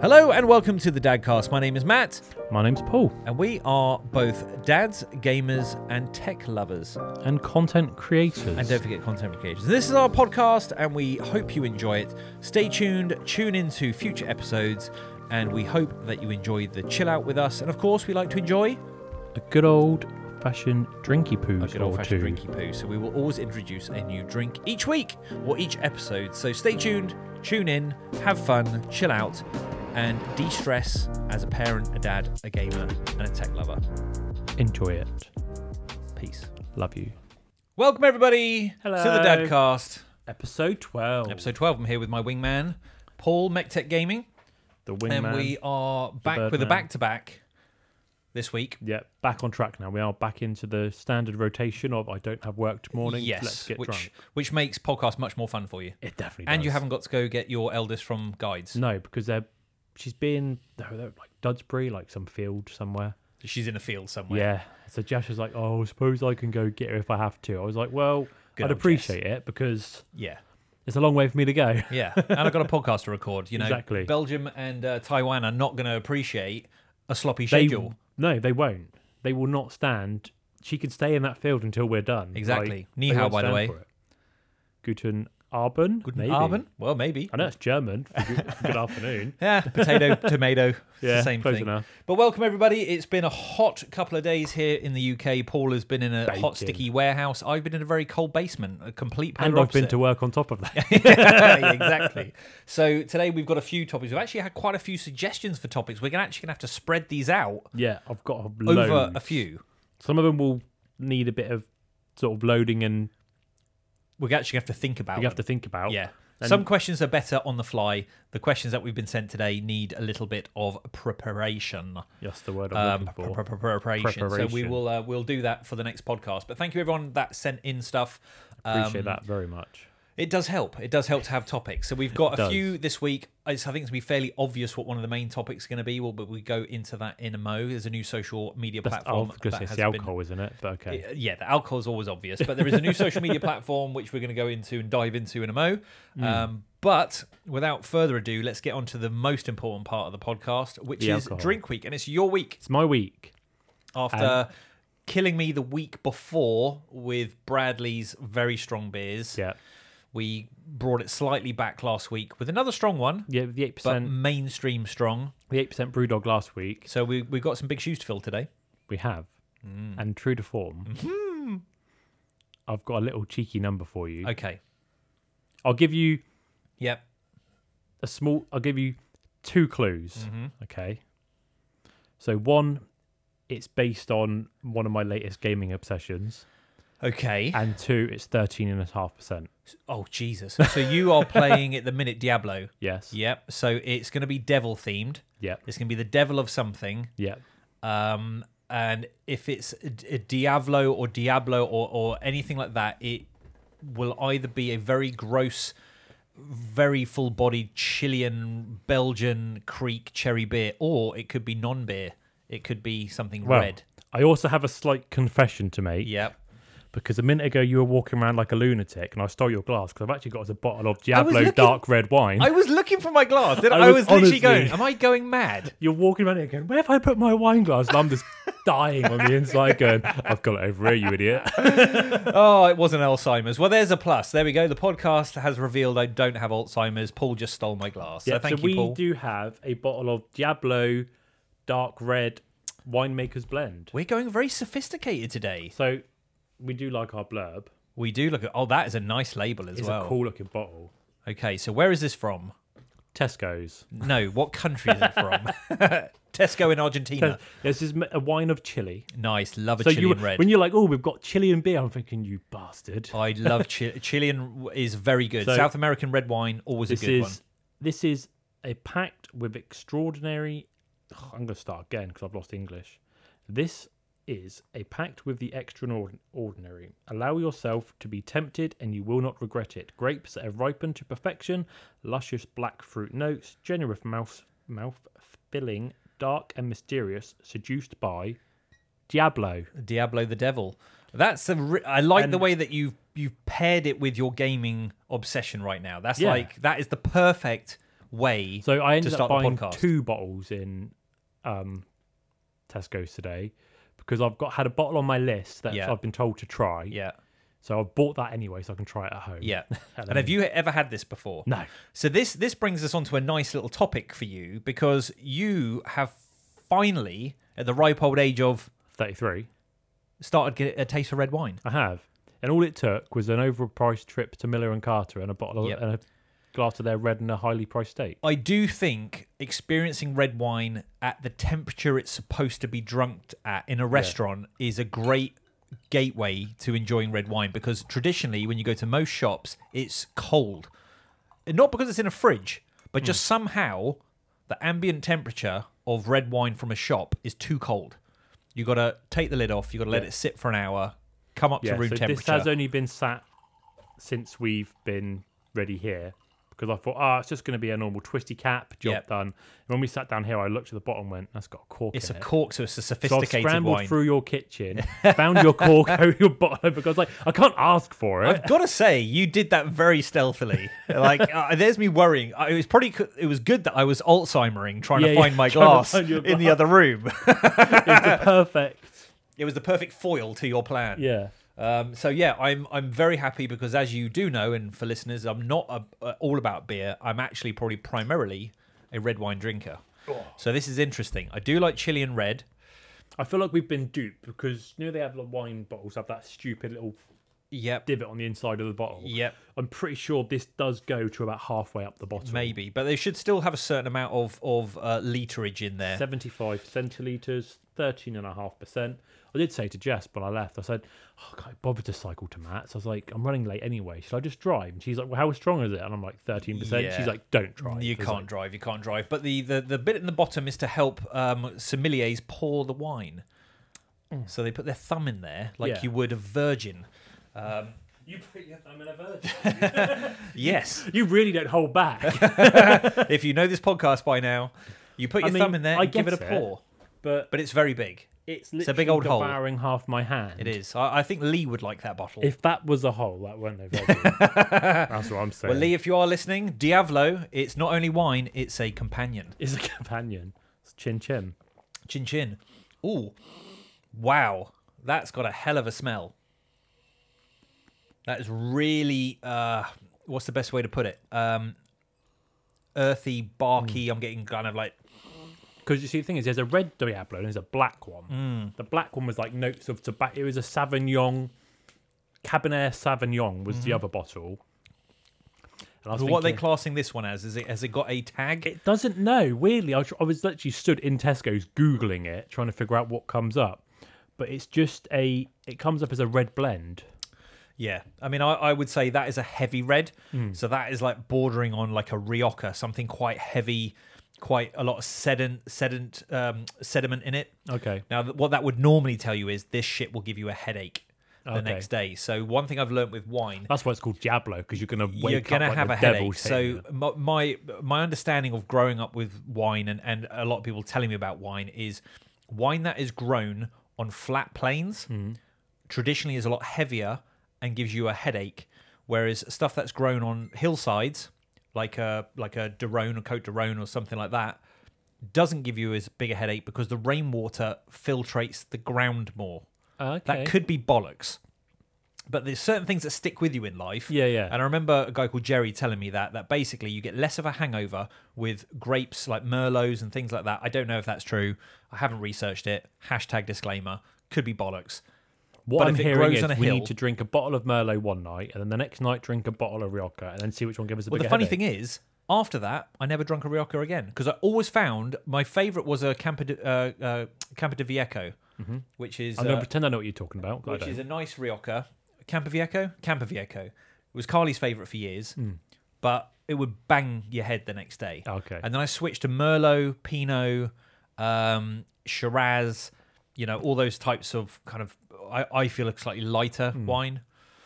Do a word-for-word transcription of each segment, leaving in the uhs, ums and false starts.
Hello and welcome to the Dadcast. My name is Matt. My name's Paul. And we are both dads, gamers, and tech lovers. And content creators. And don't forget content creators. This is our podcast and we hope you enjoy it. Stay tuned, tune into future episodes, and we hope that you enjoy the chill out with us. And of course, we like to enjoy a good old fashioned drinky poo. A good old fashioned drinky poo. So we will always introduce a new drink each week or each episode. So stay tuned, tune in, have fun, chill out, and de-stress as a parent, a dad, a gamer, and a tech lover. Enjoy it. Peace. Love you. Welcome everybody Hello. to the Dadcast. Episode twelve. Episode twelve. I'm here with my wingman, Paul, MechTech Gaming. The wingman. And we are back with a back-to-back this week. Yeah, back on track now. We are back into the standard rotation of I don't have work tomorrow. Yes, Let's get which, drunk. which makes podcast much more fun for you. It definitely does. And you haven't got to go get your eldest from Guides. No, because they're she's been they're, they're like Dudsbury, like some field somewhere. She's in a field somewhere. Yeah. So Jess was like, "Oh, I suppose I can go get her if I have to." I was like, "Well, Good I'd old appreciate Jess. it because Yeah. it's a long way for me to go." Yeah. And I've got a podcast to record. You know, Exactly. Belgium and uh, Taiwan are not going to appreciate a sloppy They, schedule. no, they won't. They will not stand. She can stay in that field until we're done. Exactly. Like, Ni they hao, won't by the stand way. for it. Guten Abend? Guten Maybe. Abend? Well, maybe. I know it's German for good, for good afternoon. Yeah, potato, tomato, it's Yeah, the same close thing. enough. But welcome everybody. It's been a hot couple of days here in the U K. Paul has been in a Baking. hot, sticky warehouse. I've been in a very cold basement, a complete polar And I've been opposite. to work on top of that. Exactly. So today we've got a few topics. We've actually had quite a few suggestions for topics. We're gonna actually going to have to spread these out Yeah, I've got a over load. a few. Some of them will need a bit of sort of loading and We're actually going to have to think about you have them. to think about. Yeah. And- Some questions are better on the fly. The questions that we've been sent today need a little bit of preparation. That's the word I'm Um, looking for. pre- pre- preparation. So we Preparation. will uh, we'll do that for the next podcast. But thank you everyone that sent in stuff. Appreciate Um, that very much. It does help. It does help to have topics. So we've got It a does. few this week. It's, I think it's going to be fairly obvious what one of the main topics is going to be. Well, but we go into that in a mo. There's a new social media That's, I platform. was going to that say it's has the been- alcohol, isn't it? But okay. Yeah, the alcohol is always obvious, but there is a new social media platform which we're going to go into and dive into in a mo. Mm. Um, but without further ado, let's get on to the most important part of the podcast, which The is alcohol. Drink Week, and it's your week It's my week. after killing me the week before with Bradley's very strong beers. Yeah. We brought it slightly back last week with another strong one, Yeah, the eight but percent mainstream strong. the eight percent Brewdog last week. So we we got some big shoes to fill today. We have. Mm. And true to form, Mm-hmm. I've got a little cheeky number for you. Okay. I'll give you Yep. a small. I'll give you two clues. Mm-hmm. Okay. So one, it's based on one of my latest gaming obsessions, Okay. and two, it's thirteen and a half percent. Oh, Jesus. So you are playing at the minute Diablo. Yes. Yep. So it's going to be devil themed. Yep. It's going to be the devil of something. Yep. Um, and if it's a, a Diablo or Diablo or, or anything like that, it will either be a very gross, very full-bodied Chilean, Belgian, Creek cherry beer, or it could be non-beer. It could be something Well, red. I also have a slight confession to make. Yep. Because a minute ago you were walking around like a lunatic, and I stole your glass because I've actually got us a bottle of was Diablo looking- dark red wine. I was looking for my glass. Did I, I I was was literally honestly- going, am I going mad? You're walking around here going, where have I put my wine glass? And I'm just dying on the inside going, I've got it over here, you idiot. Oh, it wasn't Alzheimer's. Well, there's a plus. There we go. The podcast has revealed I don't have Alzheimer's. Paul just stole my glass. Yeah, so thank so you, we Paul. do have a bottle of Diablo dark red winemaker's blend. We're going very sophisticated today. So we do like our blurb. We do look at... Oh, that is a nice label as It's well. a cool looking bottle. Okay, so where is this from? Tesco's. No, what country is it from? Tesco in Argentina. This is a wine of chili. Nice. Love a So Chilean you, red. when you're like, oh, we've got Chilean beer, I'm thinking, you bastard. I love Chile. Chilean is very good. So South American red wine, always a This good is one. this is a pact with extraordinary. I'm going to start again because I've lost English. This is a pact with the extraordinary. Allow yourself to be tempted, and you will not regret it. Grapes that have ripened to perfection, luscious black fruit notes, generous mouth mouth filling, dark and mysterious, seduced by Diablo. Diablo the Devil. That's a. Re- I like And- the way that you've you've paired it with your gaming obsession right now. That's Yeah. like that is the perfect way So I to ended start up the buying podcast. two bottles in um, Tesco's today because I've got had a bottle on my list that Yeah. I've been told to try. Yeah, So I bought that anyway, so I can try it at home. yeah. And And have you ever had this before? No. So this this brings us on to a nice little topic for you because you have finally, at the ripe old age of, thirty-three. started get a taste of red wine. I have. And all it took was an overpriced trip to Miller and Carter and a bottle of, Yep. and a glass of their red and a highly priced steak. I do think experiencing red wine at the temperature it's supposed to be drunk at in a restaurant is a great gateway to enjoying red wine because traditionally when you go to most shops it's cold. And not because it's in a fridge, but just somehow the ambient temperature of red wine from a shop is too cold. You got to take the lid off, you got to let Yeah. it sit for an hour, come up Yeah, to room so temperature. this has only been sat since we've been ready here because I thought, oh, it's just going to be a normal twisty cap, job Yep. done. And when we sat down here, I looked at the bottom and went, that's got a cork It's a in it. cork, so it's a So I've sophisticated scrambled wine. through your kitchen, found your cork over your bottle because like I can't ask for it. I've got to say, you did that very stealthily. Like, uh, there's me worrying. Uh, It was probably co- it was good that I was Alzheimering trying Yeah, to yeah, find my trying to glass find your in the glass. other room. It's the perfect. It was the perfect foil to your plan. Yeah. Um, so yeah, I'm I'm very happy because as you do know, and for listeners, I'm not a, uh, all about beer. I'm actually probably primarily a red wine drinker. So this is interesting. I do like Chilean red. I feel like we've been duped because you know they have the wine bottles have that stupid little Yep. divot on the inside of the bottle. Yep. I'm pretty sure this does go to about halfway up the bottle. Maybe, but they should still have a certain amount of of uh, literage in there. seventy-five centilitres, thirteen point five percent. I did say to Jess when I left, I said, oh, I can't bother to cycle to Matt's. I was like, I'm running late anyway. Should I just drive? And she's like, well, how strong is it? And I'm like, thirteen percent. Yeah. She's like, don't drive. You I was can't like, drive. You can't drive. But the, the, the bit in the bottom is to help um, sommeliers pour the wine. So they put their thumb in there like Yeah. you would a virgin. Um, You put your thumb in a virgin. yes. You really don't hold back. If you know this podcast by now, you put I your mean, thumb in there I and give it a get it. pour. But But it's very big. it's a literally big old hole. devouring half my hand. It is. I, I think Lee would like that bottle. If that was a hole, that weren't a virgin. That's what I'm saying. well, Lee, if you are listening, Diavolo, it's not only wine, it's a companion. Is a companion. It's chin chin. Chin chin. Ooh. Wow. That's got a hell of a smell. That is really, uh, what's the best way to put it? Um, earthy, barky. I'm getting kind of like, Because you see, the thing is, there's a red Diablo and there's a black one. Mm. The black one was like notes of tobacco. It was a Sauvignon, Cabernet Sauvignon was the other bottle. And I was well, what are they thinking, classing this one as? Is it, has it got a tag? it doesn't know. Weirdly, I was, I was literally stood in Tesco's Googling it, trying to figure out what comes up. But it's just a, it comes up as a red blend. Yeah. I mean, I, I would say that is a heavy red. Mm. So that is like bordering on like a Rioja, something quite heavy, quite a lot of sediment, sediment, um, sediment in it. Okay. Now, th- what that would normally tell you is this shit will give you a headache the Okay. next day. So one thing I've learned with wine, That's why it's called Diablo, because you're going to wake you're up gonna like have the a headache. devil's So hitting you. my, my my understanding of growing up with wine and, and a lot of people telling me about wine is wine that is grown on flat plains Mm. traditionally is a lot heavier and gives you a headache, whereas stuff that's grown on hillsides, like a like a Durone or Cote d'Aron or something like that, doesn't give you as big a headache because the rainwater filtrates the ground more. Okay. That could be bollocks. But there's certain things that stick with you in life. Yeah, yeah. And I remember a guy called Jerry telling me that, that basically you get less of a hangover with grapes like Merlots and things like that. I don't know if that's true. I haven't researched it. Hashtag disclaimer. Could be bollocks. What But I'm if it hearing grows is on a we hill- need to drink a bottle of Merlot one night, and then the next night drink a bottle of Rioja, and then see which one gives us a Well, bigger the funny headache. thing is, after that, I never drank a Rioja again because I always found my favourite was a Campo de, uh, uh, Campo de Viejo, which is I'm going uh, to pretend I know what you're talking about. I which don't. is a nice Rioja. Campo Viejo? Campo Viejo. It was Carly's favourite for years, but it would bang your head the next day. Okay. And then I switched to Merlot, Pinot, um, Shiraz, you know, all those types of kind of, I, I feel a slightly lighter wine.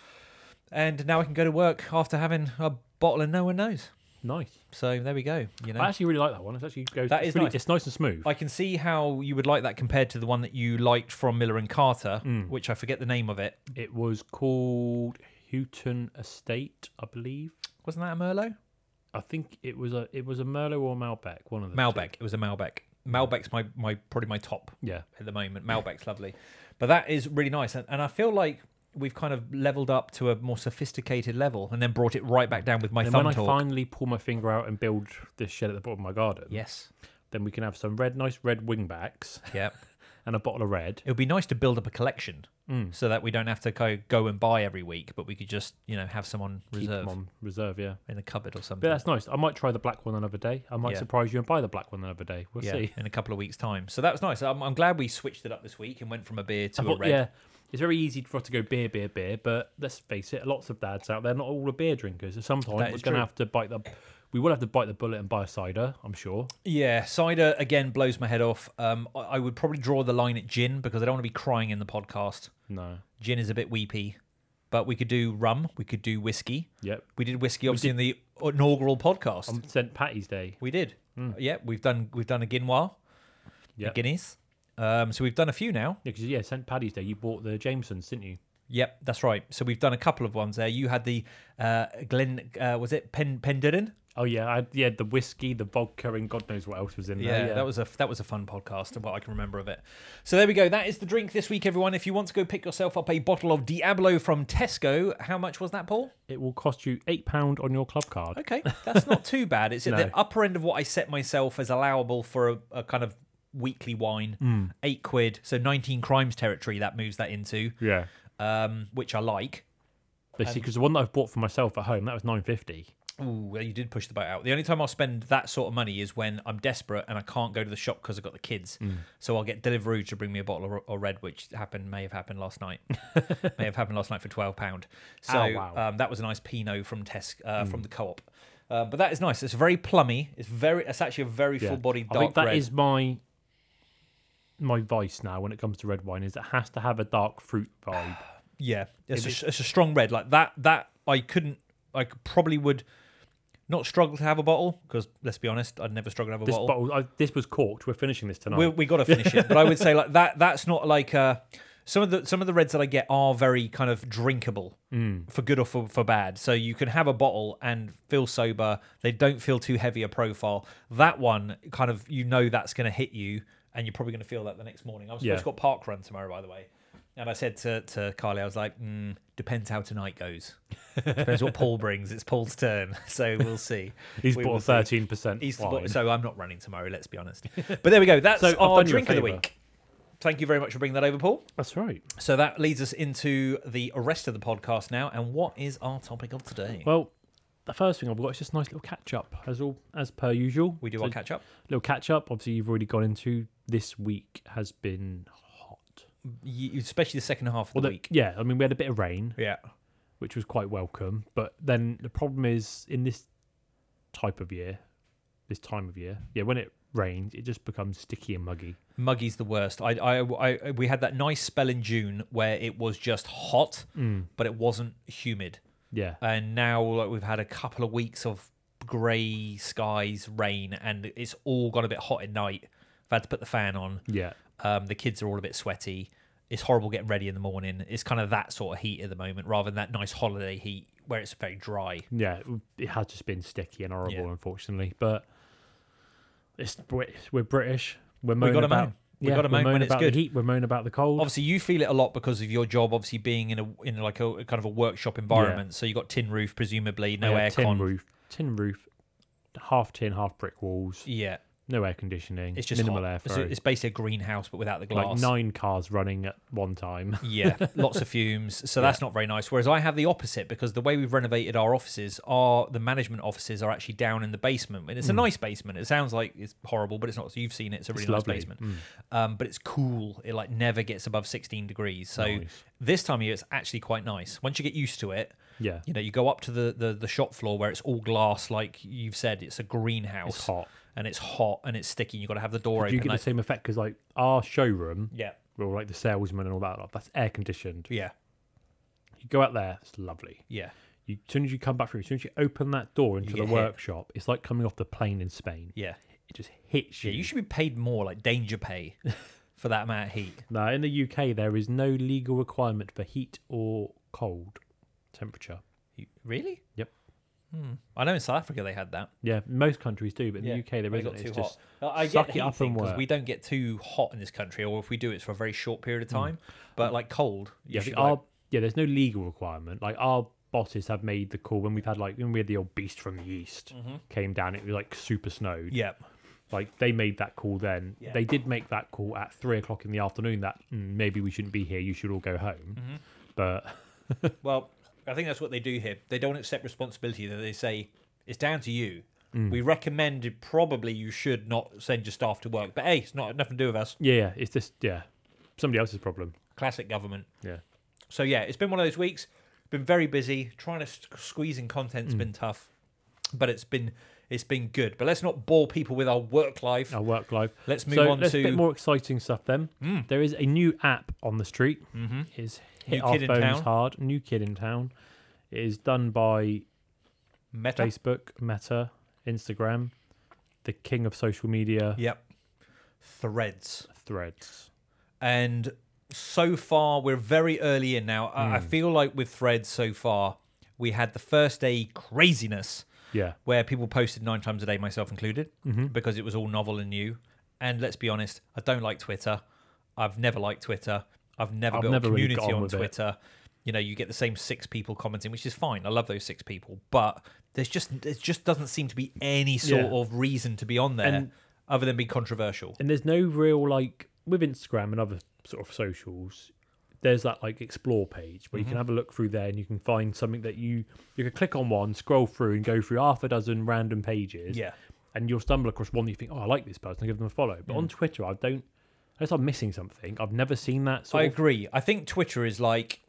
And now I can go to work after having a bottle and no one knows. Nice. So there we go. You know, I actually really like that one. It actually goes. That it's is really, nice. It's nice and smooth. I can see how you would like that compared to the one that you liked from Miller and Carter, Mm. which I forget the name of it. It was called Houghton Estate, I believe. Wasn't that a Merlot? I think it was a it was a Merlot or a Malbec, one of the Malbec. It was a Malbec. Malbec's my, my probably my top two. Yeah. at the moment. Malbec's lovely. But that is really nice. And, and I feel like we've kind of leveled up to a more sophisticated level and then brought it right back down with my And thumb when talk. I finally pull my finger out and build this shed at the bottom of my garden, Yes. then we can have some red, nice red wingbacks Yep. and a bottle of red. It would be nice to build up a collection Mm. so that we don't have to go, go and buy every week, but we could just, you know, have some on Keep reserve them on reserve, yeah. in a cupboard or But something. that's nice. I might try the black one another day. I might Yeah. surprise you and buy the black one another day. We'll yeah, see. in a couple of weeks' time. So that was nice. I'm, I'm glad we switched it up this week and went from a beer to I a thought, red. yeah, it's very easy for us to go beer, beer, beer, but let's face it, lots of dads out there, not all are beer drinkers. So sometimes That we're is going to true. have to bite the... We will have to bite the bullet and buy a cider, I'm sure. Yeah, cider again blows my head off. Um, I, I would probably draw the line at gin because I don't want to be crying in the podcast. No. Gin is a bit weepy, but we could do rum. We could do whiskey. Yep. We did whiskey obviously in the inaugural podcast. On Saint Patty's Day. we did. Mm. Yeah, we've done we've done a Guinois, Yep. a Guinness. Um, so we've done a few now. Yeah, because, yeah, Saint Patty's Day, you bought the Jamesons, didn't you? Yep, that's right. So we've done a couple of ones there. You had the uh, Glen, uh, was it Pen Penderyn? Oh, yeah, I, yeah, the whiskey, the vodka, and God knows what else was in Yeah, there. Yeah, that was a that was a fun podcast and what I can remember of it. So there we go. That is the drink this week, everyone. If you want to go pick yourself up a bottle of Diablo from Tesco, how much was that, Paul? It will cost you eight pounds on your club card. Okay, that's not too bad. It's at No. the upper end of what I set myself as allowable for a, a kind of weekly wine. Mm. Eight quid, so nineteen crimes territory. That moves that into, Yeah. um, which I like. Basically, because the one that I've bought for myself at home, that was nine fifty. Ooh, well, you did push the boat out. The only time I'll spend that sort of money is when I'm desperate and I can't go to the shop because I've got the kids. Mm. So I'll get Deliveroo to bring me a bottle of, of red, which happened may have happened last night. may have happened last night for twelve pounds. So Oh, wow. um, that was a nice Pinot from Tes- uh, Mm. from the co-op. Uh, but that is nice. It's very plummy. It's very. It's actually a very Yeah. full-bodied I dark think that red. is my my vice now when it comes to red wine, is it has to have a dark fruit vibe. Yeah, it's If a, it's a strong red like that. That I couldn't. I could- probably would not struggle to have a bottle because let's be honest, I'd never struggle to have a This bottle. bottle, I, this was corked. We're finishing this tonight. we we got to finish it, but I would say like that. That's not like uh, some of the some of the reds that I get are very kind of drinkable Mm. for good or for, for bad. So you can have a bottle and feel sober. They don't feel too heavy a profile. That one kind of you know that's going to hit you, and you're probably going to feel that the next morning. I'm supposed Yeah. to go park run tomorrow, by the way. And I said to, to Carly, I was like, mm, depends how tonight goes. Depends what Paul brings. It's Paul's turn. So we'll see. He's We bought will a see. thirteen percent He's wine. so I'm not running tomorrow, let's be honest. But there we go. That's So I've our done you a drink of the favour. week. Thank you very much for bringing that over, Paul. That's right. So that leads us into the rest of the podcast now. And what is our topic of today? Well, the first thing I've got is just a nice little catch up, as all as per usual. we do So, our catch up. little catch up. Obviously, you've already gone into this week has been hot. You, especially the second half of Well, the the- week. yeah, I mean we had a bit of rain, Yeah. which was quite welcome. But then the problem is in this type of year, this time of year, yeah, when it rains, it just becomes sticky and muggy. Muggy's the worst. I, I, I, we had that nice spell in June where it was just hot, Mm. but it wasn't humid. Yeah, And now like, we've had a couple of weeks of grey skies, rain, and it's all got a bit hot at night. I've had to put the fan on. yeah. Um, the kids are all a bit sweaty. It's horrible getting ready in the morning. It's kind of that sort of heat at the moment rather than that nice holiday heat where it's very dry. Yeah, it has just been sticky and horrible, Yeah. unfortunately. But it's Brit- we're British. We're We moaning gotta about. moan. We yeah, gotta we're moan when moaning it's about good. the heat. We're moaning about the cold. Obviously, you feel it a lot because of your job, obviously being in a in like a, a kind of a workshop environment. So you got tin roof, presumably, no Yeah, tin aircon. roof, tin roof, half tin, half brick walls. Yeah, No air conditioning. it's just minimal hot. It's, airflow. it's basically a greenhouse, but without the glass. Like nine cars running at one time. Yeah, lots of fumes. So that's not very nice. Whereas I have the opposite because the way we've renovated our offices, are the management offices are actually down in the basement. And it's a nice basement. It sounds like it's horrible, but it's not. So you've seen it. It's a really It's nice lovely. basement. Mm. Um, but it's cool. It like never gets above sixteen degrees. So Nice. this time of year, it's actually quite nice. Once you get used to it, Yeah, you know, you go up to the, the, the shop floor where it's all glass, like you've said, it's a greenhouse. it's hot. And it's hot and it's sticky. You've got to have the door Do you open. get like- the same effect? Because like our showroom, yeah, well, like the salesman and all that, like, that's air conditioned. yeah, You go out there, it's lovely. yeah. You, as soon as you come back through, as soon as you open that door into You the get hit. workshop, it's like coming off the plane in Spain. Yeah. It just hits you. Yeah, you should be paid more, like danger pay, for that amount of heat. Now, in the U K, there is no legal requirement for heat or cold temperature. You, really? Yep. Hmm. I know in South Africa they had that. Yeah, most countries do, but in Yeah, the U K there they isn't. got It's too just hot. I suck get it the up heat thing and because work. we don't get too hot in this country, or if we do, it's for a very short period of time. But like cold, you yeah, I should think our like- yeah, there's no legal requirement. Like our bosses have made the call when we've had like when we had the old beast from the east came down. It was like super snowed. yeah. Like they made that call then. Yeah. They did make that call at three o'clock in the afternoon. That mm, maybe we shouldn't be here. You should all go home. Mm-hmm. But Well, I think that's what they do here. They don't accept responsibility. That they say it's down to you. Mm. We recommend probably you should not send your staff to work, but hey, it's not nothing to do with us. yeah, yeah, it's just yeah, somebody else's problem. Classic government. Yeah. So yeah, it's been one of those weeks. Been very busy. Trying to s- squeeze in content's Mm. been tough, but it's been it's been good. But let's not bore people with our work life. Our work life. Let's move so on let's to a bit more exciting stuff then. Mm. There is a new app on the street. Mhm. Is hit New our Kid in phones Town. hard. New kid in town. It is done by Meta. Facebook, Meta, Instagram, the king of social media, Yep. Threads. Threads. And so far, we're very early in now. I I Mm. feel like with Threads so far, we had the first day craziness Yeah. where people posted nine times a day, myself included, hmm because it was all novel and new. And let's be honest, I don't like Twitter. I've never liked Twitter. I've never I've built never a really community got on on with it. Twitter. You know, you get the same six people commenting, which is fine. I love those six people, but there's just there just doesn't seem to be any sort Yeah. of reason to be on there And- other than be controversial. And there's no real like with Instagram and other sort of socials. There's that like explore page where you Mhm. can have a look through there and you can find something that you you can click on one, scroll through, and go through half a dozen random pages. Yeah. And you'll stumble across one that you think, oh, I like this person, I give them a follow. But Mm. on Twitter, I don't. Unless I'm missing something, I've never seen that sort I of. agree. I think Twitter is like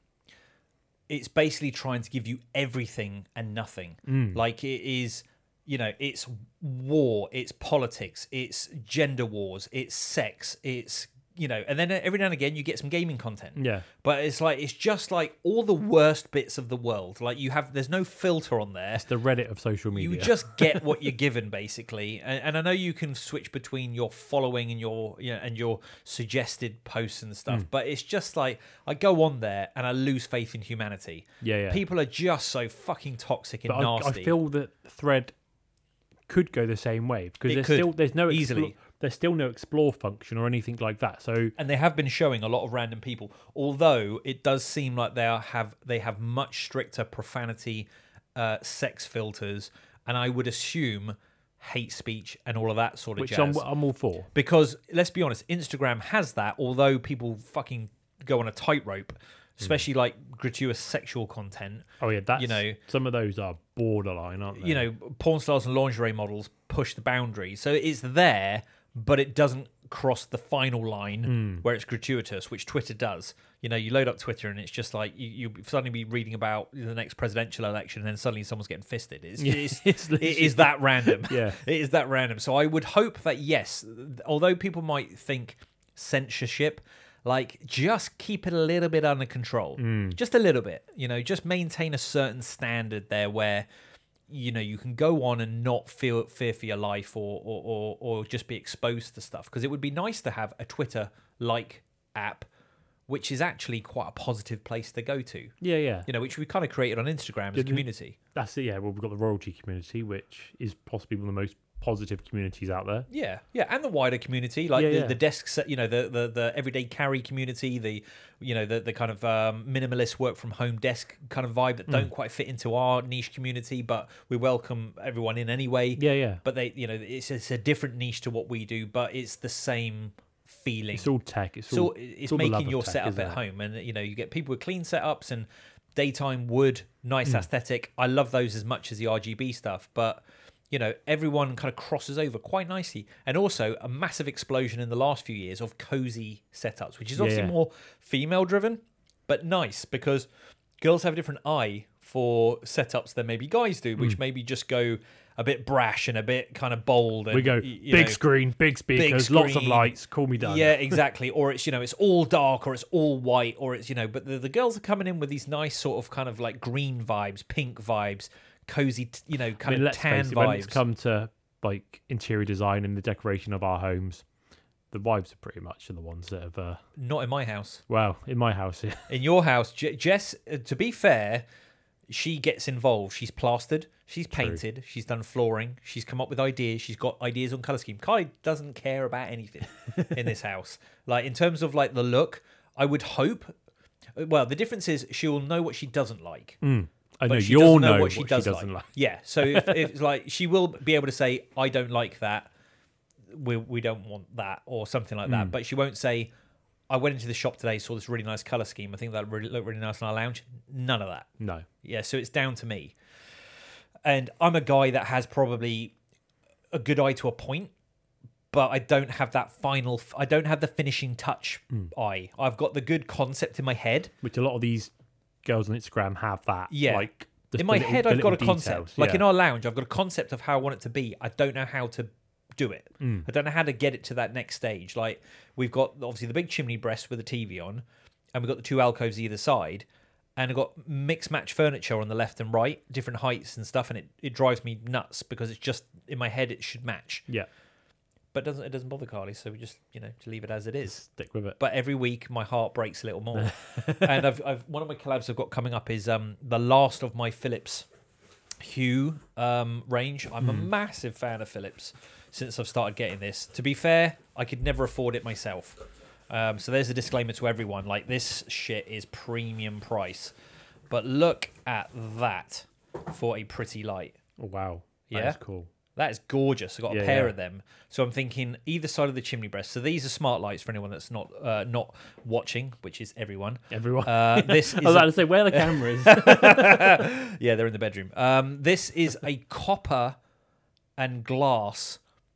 it's basically trying to give you everything and nothing. Mm. Like it is, you know, it's war, it's politics, it's gender wars, it's sex, it's you know, and then every now and again you get some gaming content. Yeah. But it's like it's just like all the worst bits of the world. Like you have, there's no filter on there. It's the Reddit of social media. You just get what you're given, basically. And, and I know you can switch between your following and your, you know, and your suggested posts and stuff. Mm. But it's just like I go on there and I lose faith in humanity. yeah, yeah. People are just so fucking toxic and but I, I nasty. feel that Thread could go the same way because It there's could, still there's no easily. explo- there's still no explore function or anything like that. So And they have been showing a lot of random people, although it does seem like they are, have they have much stricter profanity, uh, sex filters, and I would assume hate speech and all of that sort of which jazz. I'm, I'm all for. Because let's be honest, Instagram has that, although people fucking go on a tightrope, especially like gratuitous sexual content. Oh yeah, that's You know- some of those are borderline, aren't they? You know, porn stars and lingerie models push the boundary. So it's there, but it doesn't cross the final line Mm. where it's gratuitous, which Twitter does. You know, you load up Twitter and it's just like you, you suddenly be reading about the next presidential election and then suddenly someone's getting fisted. It's, Yeah, it's, it's it is that random. Yeah. It is that random. So I would hope that, yes, although people might think censorship, like just keep it a little bit under control. Mm. Just a little bit. You know, just maintain a certain standard there where, you know, you can go on and not feel fear for your life or or, or, or just be exposed to stuff. Because it would be nice to have a Twitter-like app, which is actually quite a positive place to go to. Yeah, yeah. You know, which we kind of created on Instagram as a Didn't- community. That's it. Yeah. Well, we've got the royalty community, which is possibly one of the most positive communities out there. Yeah, yeah, and the wider community, like Yeah, the, yeah. the desk, set, you know, the, the the everyday carry community, the you know the the kind of um, minimalist work from home desk kind of vibe that Mm. don't quite fit into our niche community, but we welcome everyone in anyway. Yeah, yeah. But they, you know, it's it's a different niche to what we do, but it's the same feeling. It's all tech. It's So all. it's all the love making of your tech, setup isn't at it? home, and you know you get people with clean setups and daytime wood, nice Mm. aesthetic. I love those as much as the R G B stuff, but you know everyone kind of crosses over quite nicely, and also a massive explosion in the last few years of cozy setups, which is Yeah, obviously yeah. more female driven, but nice because girls have a different eye for setups than maybe guys do, which Mm. maybe just go a bit brash and a bit kind of bold. And, We go y- you big know, screen, big speakers, lots of screen. lights. Call me done. yeah, exactly. Or it's, you know, it's all dark or it's all white or it's, you know, but the, the girls are coming in with these nice sort of kind of like green vibes, pink vibes, cozy, t- you know, I kind mean, of let's tan face it, when it's vibes. come to like interior design and the decoration of our homes, the wives are pretty much the ones that have. Uh, Not in my house. well, in my house, yeah. In your house, Je- Jess, uh, to be fair, she gets involved. She's plastered, she's painted, True. she's done flooring, she's come up with ideas, she's got ideas on colour scheme. Kylie doesn't care about anything in this house. Like, in terms of like the look, I would hope, well, the difference is she'll know what she doesn't like. Mm. I know she you'll know, know what, what she, she does doesn't like. like. Yeah, so if, if it's like, she will be able to say, I don't like that, we, we don't want that, or something like that. Mm. But she won't say, I went into the shop today, saw this really nice colour scheme. I think that really looked really nice in our lounge. None of that. No. Yeah, so it's down to me. And I'm a guy that has probably a good eye to a point, but I don't have that final, I don't have the finishing touch mm. eye. I've got the good concept in my head. Which a lot of these girls on Instagram have that. Yeah. Like, in my little, head, I've got a details. concept. Yeah. Like in our lounge, I've got a concept of how I want it to be. I don't know how to do it. Mm. I don't know how to get it to that next stage. Like, we've got obviously the big chimney breast with the T V on, and we've got the two alcoves either side, and I've got mix match furniture on the left and right, different heights and stuff, and it, it drives me nuts because it's just in my head it should match. Yeah. But it doesn't it doesn't bother Carly, so we just, you know, to leave it as it is. Stick with it. But every week my heart breaks a little more. And I've I've one of my collabs I've got coming up is um the last of my Philips Hue um range. I'm mm. a massive fan of Philips since I've started getting this. To be fair, I could never afford it myself. Um, so there's a disclaimer to everyone. Like, this shit is premium price. But look at that for a pretty light. Oh, wow. Yeah? That is cool. That is gorgeous. I've got yeah, a pair yeah. of them. So I'm thinking either side of the chimney breast. So these are smart lights for anyone that's not uh, not watching, which is everyone. Everyone. Uh, this is I was about to say, where are the cameras? Yeah, they're in the bedroom. Um, this is a copper and glass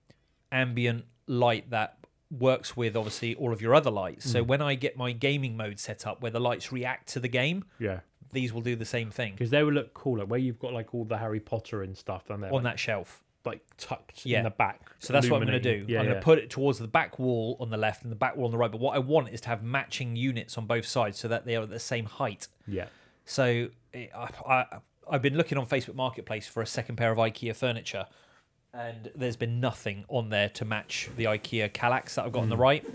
ambient light that works with obviously all of your other lights. So mm. when I get my gaming mode set up where the lights react to the game, yeah, these will do the same thing. Because they will look cooler where you've got like all the Harry Potter and stuff on there, on like, that shelf, like tucked yeah. in the back. So that's what I'm going to do. Yeah, I'm yeah. going to put it towards the back wall on the left and the back wall on the right. But what I want is to have matching units on both sides so that they are at the same height. Yeah. So it, I, I I've been looking on Facebook Marketplace for a second pair of IKEA furniture, and there's been nothing on there to match the IKEA Kallax that I've got mm. on the right.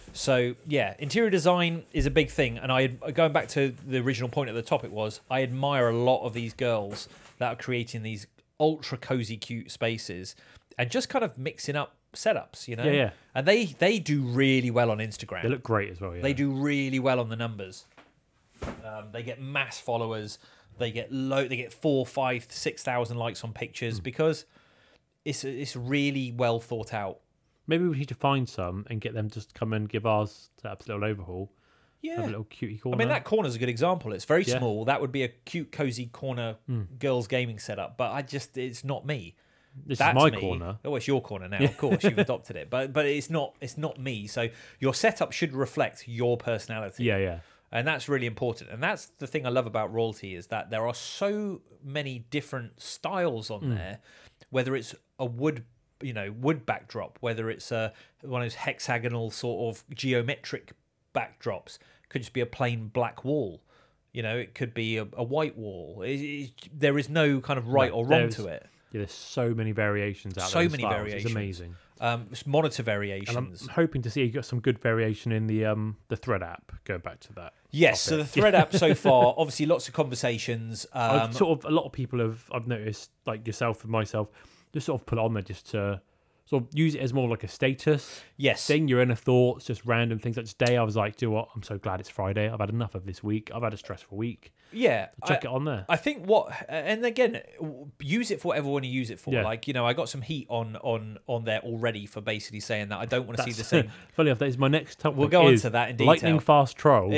So yeah, interior design is a big thing, and I going back to the original point of the topic was I admire a lot of these girls that are creating these ultra cozy, cute spaces and just kind of mixing up setups, you know. Yeah, yeah. And they they do really well on Instagram. They look great as well. Yeah. They do really well on the numbers. Um, they get mass followers. They get low. They get four, five, six thousand likes on pictures mm. because it's it's really well thought out. Maybe we need to find some and get them to just come and give ours a little overhaul. Yeah, have a little cutie corner. I mean, that corner's a good example. It's very yeah. small. That would be a cute, cozy corner mm. girls' gaming setup. But I just, it's not me. This That's is my me. corner. Oh, it's your corner now. Of course, you've adopted it. But but it's not it's not me. So your setup should reflect your personality. Yeah, yeah. And that's really important. And that's the thing I love about Royalty is that there are so many different styles on mm. there, whether it's a wood, you know, wood backdrop, whether it's a, one of those hexagonal sort of geometric backdrops, could just be a plain black wall. You know, it could be a, a white wall. It, it, there is no kind of right no, or wrong to it. Yeah, there's so many variations out so there. So many styles. variations. It's amazing. Um, it's monitor variations. And I'm hoping to see you got some good variation in the um the Thread app. Going back to that. Yes, topic. So the Thread app so far, obviously lots of conversations. Um, I've sort of a lot of people have I've noticed, like yourself and myself, just sort of put it on there just to sort of use it as more like a status yes. thing. You're in a thoughts, just random things. Like today, I was like, do you know what? I'm so glad it's Friday. I've had enough of this week. I've had a stressful week. Yeah, Check I, it on there. I think what, and again, use it for whatever you want to use it for. Yeah. Like, you know, I got some heat on on on there already for basically saying that I don't want to see the same. Funny enough, that is my next topic. We'll go on is to that in detail. Lightning fast trolls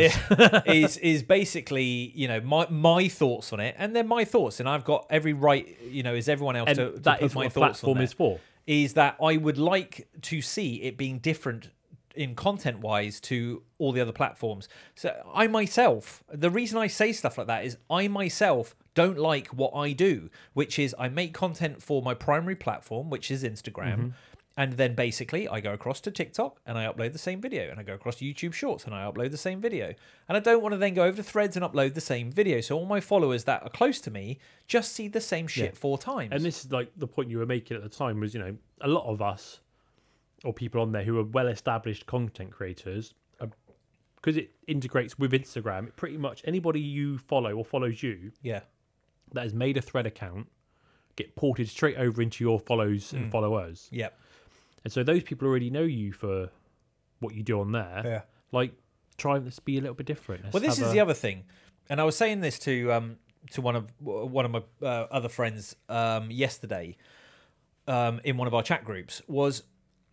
is is basically, you know, my my thoughts on it, and they're my thoughts, and I've got every right, you know, as everyone else and to, to that put is my what a thoughts platform on is for. Is that I would like to see it being different in content wise to all the other platforms. So I myself, the reason I say stuff like that is I myself don't like what I do, which is I make content for my primary platform, which is Instagram. Mm-hmm. And then basically I go across to TikTok and I upload the same video, and I go across to YouTube Shorts and I upload the same video. And I don't want to then go over to Threads and upload the same video. So all my followers that are close to me just see the same shit yeah. four times. And this is like the point you were making at the time was, you know, a lot of us or people on there who are well-established content creators, because it integrates with Instagram, pretty much anybody you follow or follows you yeah. that has made a thread account get ported straight over into your follows and Mm. followers. Yep. And so those people already know you for what you do on there. Yeah. Like, try and be a little bit different. Let's Well, this have is a- the other thing, and I was saying this to um to one of one of my uh, other friends um yesterday, um in one of our chat groups, was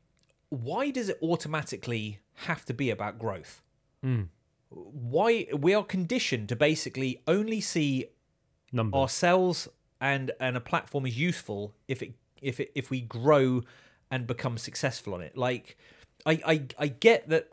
why does it automatically have to be about growth? Mm. Why we are conditioned to basically only see numbers. ourselves and and a platform is useful if it if it if we grow and become successful on it. Like, I I, I get that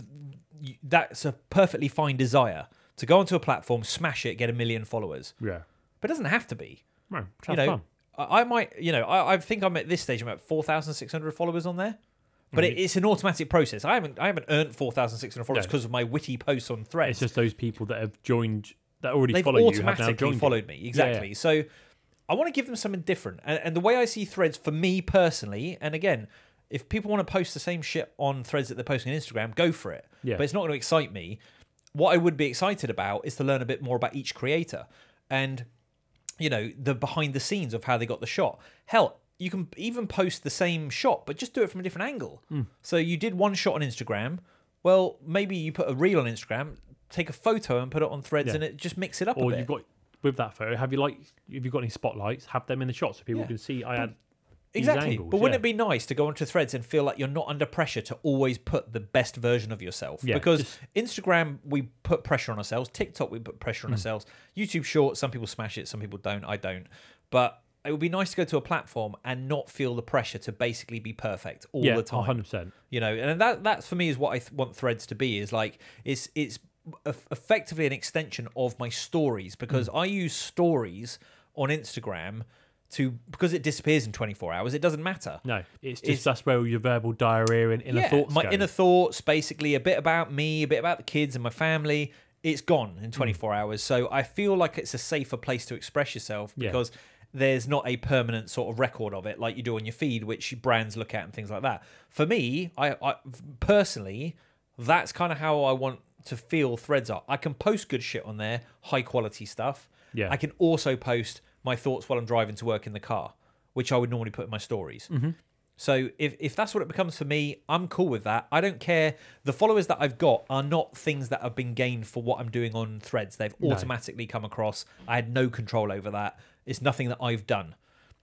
th- that's a perfectly fine desire to go onto a platform, smash it, get a million followers, Yeah. but it doesn't have to be. Right. You know, I, I might, you know, I, I think I'm at this stage. I'm at four thousand six hundred followers on there, but it, it's an automatic process. I haven't I haven't earned four thousand six hundred followers No. because of my witty posts on Threads. It's just those people that have joined, that already They've follow you, have now automatically joined followed me. Exactly. yeah. So I want to give them something different. And, and the way I see Threads for me personally, and again, if people want to post the same shit on Threads that they're posting on Instagram, go for it. Yeah. But it's not going to excite me. What I would be excited about is to learn a bit more about each creator and, you know, the behind the scenes of how they got the shot. Hell, you can even post the same shot, but just do it from a different angle. Mm. So you did one shot on Instagram. Well, maybe you put a reel on Instagram, take a photo and put it on Threads, Yeah. and it just mix it up a Or bit. you've got, with that photo, have you like, have you got any spotlights? Have them in the shot so people Yeah. can see I had these Exactly. angles, But wouldn't yeah. it be nice to go onto Threads and feel like you're not under pressure to always put the best version of yourself? Yeah, because just- Instagram, we put pressure on ourselves. TikTok, we put pressure on Mm. ourselves. YouTube Short, some people smash it, some people don't. I don't. But it would be nice to go to a platform and not feel the pressure to basically be perfect all yeah, the time. one hundred percent. You know, and that that for me is what I th- want Threads to be. Is like it's it's eff- effectively an extension of my stories because Mm. I use stories on Instagram to because it disappears in twenty-four hours. It doesn't matter. No, it's just It's- that's where your verbal diarrhea and inner yeah, thoughts my go. inner thoughts, basically a bit about me, a bit about the kids and my family. It's gone in twenty-four Mm. hours. So I feel like it's a safer place to express yourself Yeah. because there's not a permanent sort of record of it like you do on your feed, which brands look at and things like that. For me, I, I personally, that's kind of how I want to feel Threads are. I can post good shit on there, high quality stuff. Yeah. I can also post my thoughts while I'm driving to work in the car, which I would normally put in my stories. Mm-hmm. So if, if that's what it becomes for me, I'm cool with that. I don't care. The followers that I've got are not things that have been gained for what I'm doing on Threads. They've No. automatically come across. I had no control over that. It's nothing that I've done.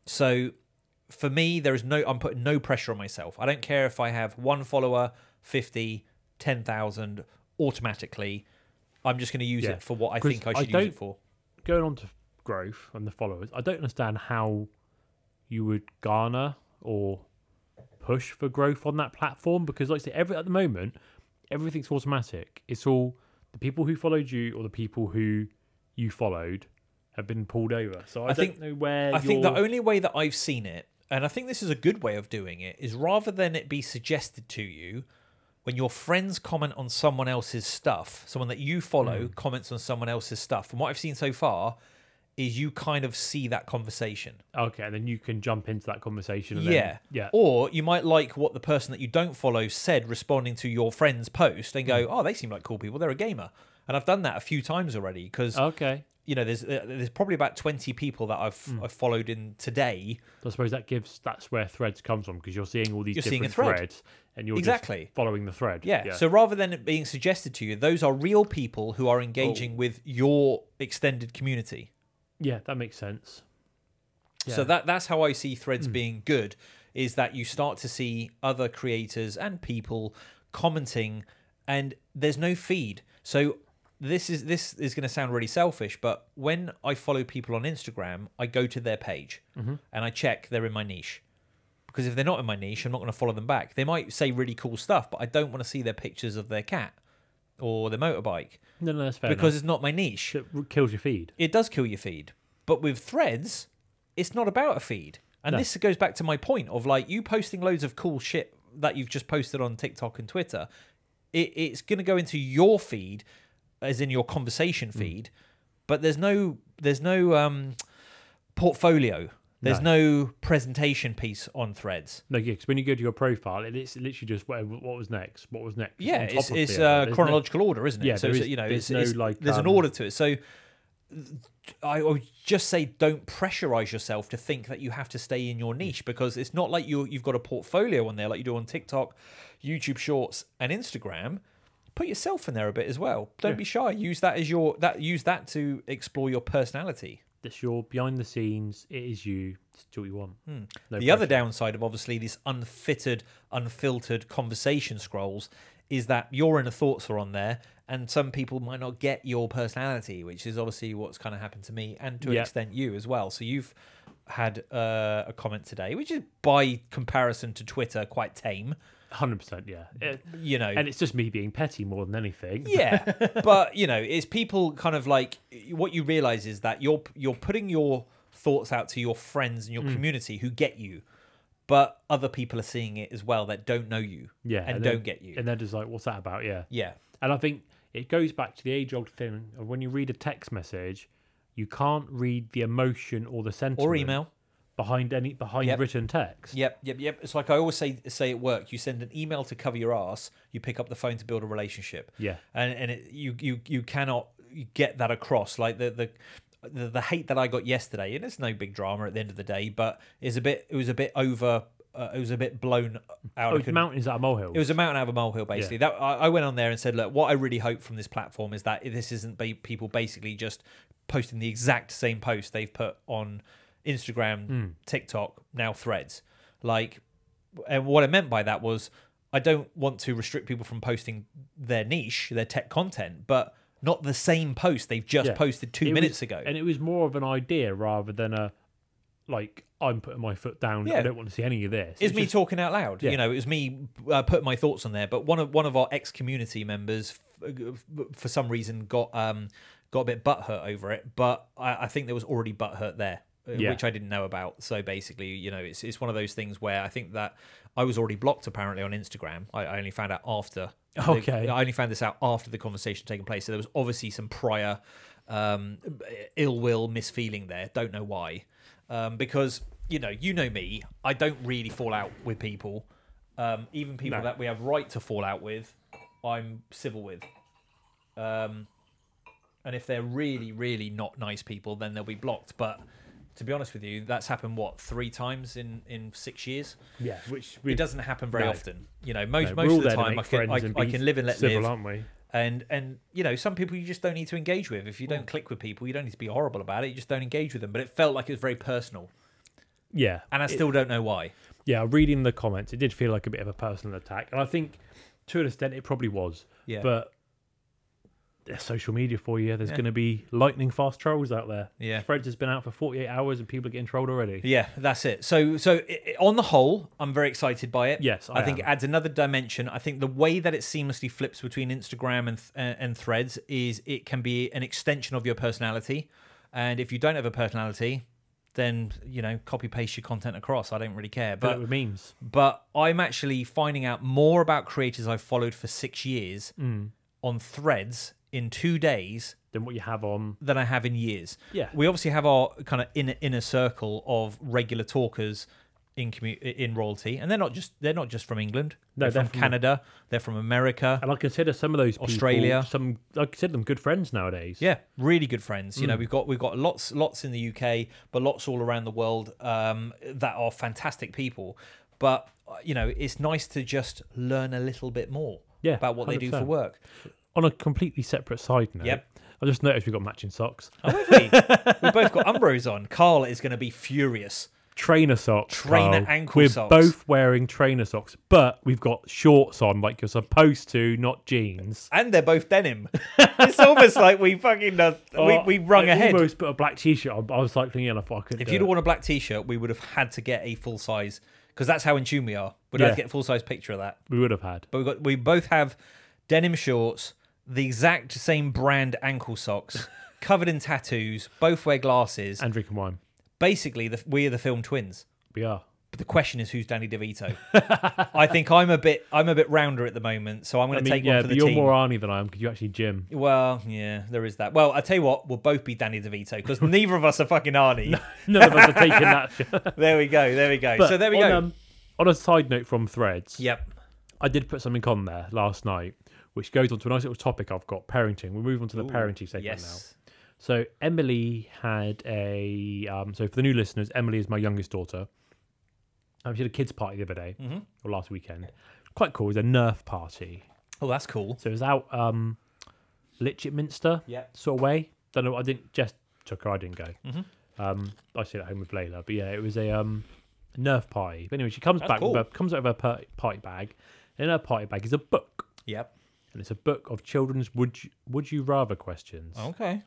So for me, there is no, I'm putting no pressure on myself. I don't care if I have one follower, fifty, ten thousand, automatically. I'm just going to use Yeah. it for what I 'Cause think I I should use don't- it for. Going on to growth and the followers, I don't understand how you would garner or push for growth on that platform because, like I say, every at the moment, everything's automatic. It's all the people who followed you or the people who you followed have been pulled over. So I, I don't think- know where. I think the you're- only way that I've seen it, and I think this is a good way of doing it, is rather than it be suggested to you when your friends comment on someone else's stuff, someone that you follow Mm. comments on someone else's stuff. From what I've seen so far, is you kind of see that conversation. Okay, and then you can jump into that conversation. And Yeah. then, yeah. Or you might like what the person that you don't follow said responding to your friend's post and go, Mm. oh, they seem like cool people. They're a gamer. And I've done that a few times already because, Okay, you know, there's uh, there's probably about twenty people that I've, Mm. I've followed in today. so I suppose that gives that's where Threads comes from because you're seeing all these You're seeing different a thread. threads and you're Exactly. just following the thread. Yeah. So rather than it being suggested to you, those are real people who are engaging with your extended community. yeah, that makes sense. So Yeah. that that's how I see Threads Mm. being good, is that you start to see other creators and people commenting, and there's no feed. So this is this is going to sound really selfish, but when I follow people on Instagram, I go to their page Mm-hmm. and I check they're in my niche. Because if they're not in my niche, I'm not going to follow them back. They might say really cool stuff, but I don't want to see their pictures of their cat or their motorbike No, no, that's fair because enough. it's not my niche. It r- kills your feed. It does kill your feed. But with Threads, it's not about a feed. And No. this goes back to my point of like you posting loads of cool shit that you've just posted on TikTok and Twitter. It, it's going to go into your feed, as in your conversation feed. But there's no there's no um, portfolio. There's no. presentation piece on Threads. No, yeah, because when you go to your profile, it- it's literally just what, what was next, what was next. Yeah, on top it's, of it's the other. uh, There's chronological order, isn't it? Yeah, so there it's, is- you know, there's it's, no, it's- like, there's an um, order to it. So I would just say don't pressurize yourself to think that you have to stay in your niche, because it's not like you you've got a portfolio on there like you do on TikTok, YouTube Shorts, and Instagram. Put yourself in there a bit as well. Don't Yeah. be shy. Use that as your that use that to explore your personality. That's your behind the scenes. It is you. Just do what you want. Hmm. No the other pressure. downside of obviously these unfitted, unfiltered conversation scrolls is that your inner thoughts are on there, and some people might not get your personality, which is obviously what's kind of happened to me, and to an Yeah. extent you as well. So you've had uh, a comment today, which is by comparison to Twitter quite tame. one hundred percent, yeah. It- You know, and it's just me being petty more than anything. yeah, but you know, it's people kind of like what you realize is that you're you're putting your thoughts out to your friends and your Mm. community who get you, but other people are seeing it as well that don't know you Yeah. and, then- don't get you. And they're just like, what's that about? Yeah. Yeah, And I think it goes back to the age-old thing of when you read a text message, you can't read the emotion or the sentiment or email. behind any behind Yep. written text. Yep, yep, yep. It's like I always say say at work. You send an email to cover your ass. You pick up the phone to build a relationship. Yeah. and and it, you you you cannot get that across. Like the the. The, the hate that I got yesterday, and it's no big drama at the end of the day, but is a bit. It was a bit over. Uh, it was a bit blown out. Oh, I it's couldn't- mountains out of molehills. It was a mountain out of a molehill, basically. That I, I went on there and said, look, what I really hope from this platform is that this isn't ba- people basically just posting the exact same post they've put on Instagram, Mm. TikTok, now Threads. Like, and what I meant by that was I don't want to restrict people from posting their niche, their tech content, but not the same post they've just Yeah. posted two It minutes was- ago. And it was more of an idea rather than a, like, I'm putting my foot down. Yeah. I don't want to see any of this. It's me just- talking out loud. Yeah. You know, it was me uh, putting my thoughts on there. But one of one of our ex community members, f- for some reason, got um got a bit butthurt over it. But I, I think there was already butthurt there, uh, Yeah. which I didn't know about. So basically, you know, it's it's one of those things where I think that I was already blocked apparently on Instagram. I, I only found out after. the- Okay. I only found this out after the conversation taking place. So there was obviously some prior um, ill will, misfeeling there. Don't know why, um, because. You know, you know me. I don't really fall out with people. Um, even people No. that we have right to fall out with, I'm civil with. Um, and if they're really, really not nice people, then they'll be blocked. But to be honest with you, that's happened what three times in, in six years. Yeah, which It doesn't happen very No. often. You know, most no, most we're all of the there to time I make can I, friends and I be can live and let civil, live. aren't we? And and you know, some people you just don't need to engage with. If you don't Mm. click with people, you don't need to be horrible about it. You just don't engage with them. But it felt like it was very personal, Yeah. and I It- still don't know why. yeah, reading the comments, it did feel like a bit of a personal attack. And I think to an extent it probably was. Yeah. But there's social media for you. There's Yeah. going to be lightning fast trolls out there. Yeah. Threads has been out for forty-eight hours and people are getting trolled already. Yeah, that's it. So, so i i- on the whole, I'm very excited by it. Yes, I I, think am. it adds another dimension. I think the way that it seamlessly flips between Instagram and th- uh, and Threads is it can be an extension of your personality. And if you don't have a personality, then you know, copy paste your content across. I don't really care. Fill it But with memes. but I'm actually finding out more about creators I've followed for six years Mm. on Threads in two days Than what you have on. than I have in years. Yeah. We obviously have our kind of inner inner circle of regular talkers in commu- in royalty, and they're not just they're not just from England. No, they're, they're from from- Canada. They're from America. And I consider some of those people, Australia. some I consider them good friends nowadays. Yeah, really good friends. You know, Mm. we've got we've got lots lots in the U K, but lots all around the world um, that are fantastic people. But uh, you know, it's nice to just learn a little bit more Yeah, about what they do for one hundred percent. work. On a completely separate side note, Yep. I just noticed we've got matching socks. Oh, have we? We've both got Umbros on. Carl is going to be furious. Trainer socks. Trainer Carl. ankle We're socks. both wearing trainer socks, but we've got shorts on like you're supposed to, not jeans. And they're both denim. It's almost like we fucking uh, we, Oh, we rung I ahead. almost put a black t-shirt on, but I was cycling in. I thought I couldn't If do you'd it. have worn a black t-shirt, we would have had to get a full size because that's how in tune we are. We'd have Yeah. to get a full size picture of that. we would have had. But we got we both have denim shorts, the exact same brand ankle socks, covered in tattoos. Both wear glasses. And drinking wine. Basically, the, we are the film twins. We are. But the question is, who's Danny DeVito? I think I'm a bit I'm a bit rounder at the moment, so I'm going I to mean, take yeah, one for but the you're team. more Arnie than I am because you actually gym. Well, yeah, there is that. Well, I tell you what, we'll both be Danny DeVito because neither of us are fucking Arnie. None of us are taking that. There we go. There we go. But so there we on, go. Um, on a side note from Threads, Yep. I did put something on there last night, which goes on to a nice little topic I've got, parenting. We'll move on to the Ooh, parenting segment yes. now. So Emily had a um, so for the new listeners, Emily is my youngest daughter. Um, she had a kids party the other day Mm-hmm. or last weekend. Quite cool. It was a Nerf party. Oh, that's cool. So it was out um, Litchett Minster Yeah. sort of way. Don't know. I didn't just took her. I didn't go. Mm-hmm. Um, I stayed at home with Layla. But yeah, it was a um, Nerf party. But anyway, she comes That's back cool. with her, comes out of her par- party bag. In her party bag is a book, Yep. and it's a book of children's would you, would you rather questions. Okay.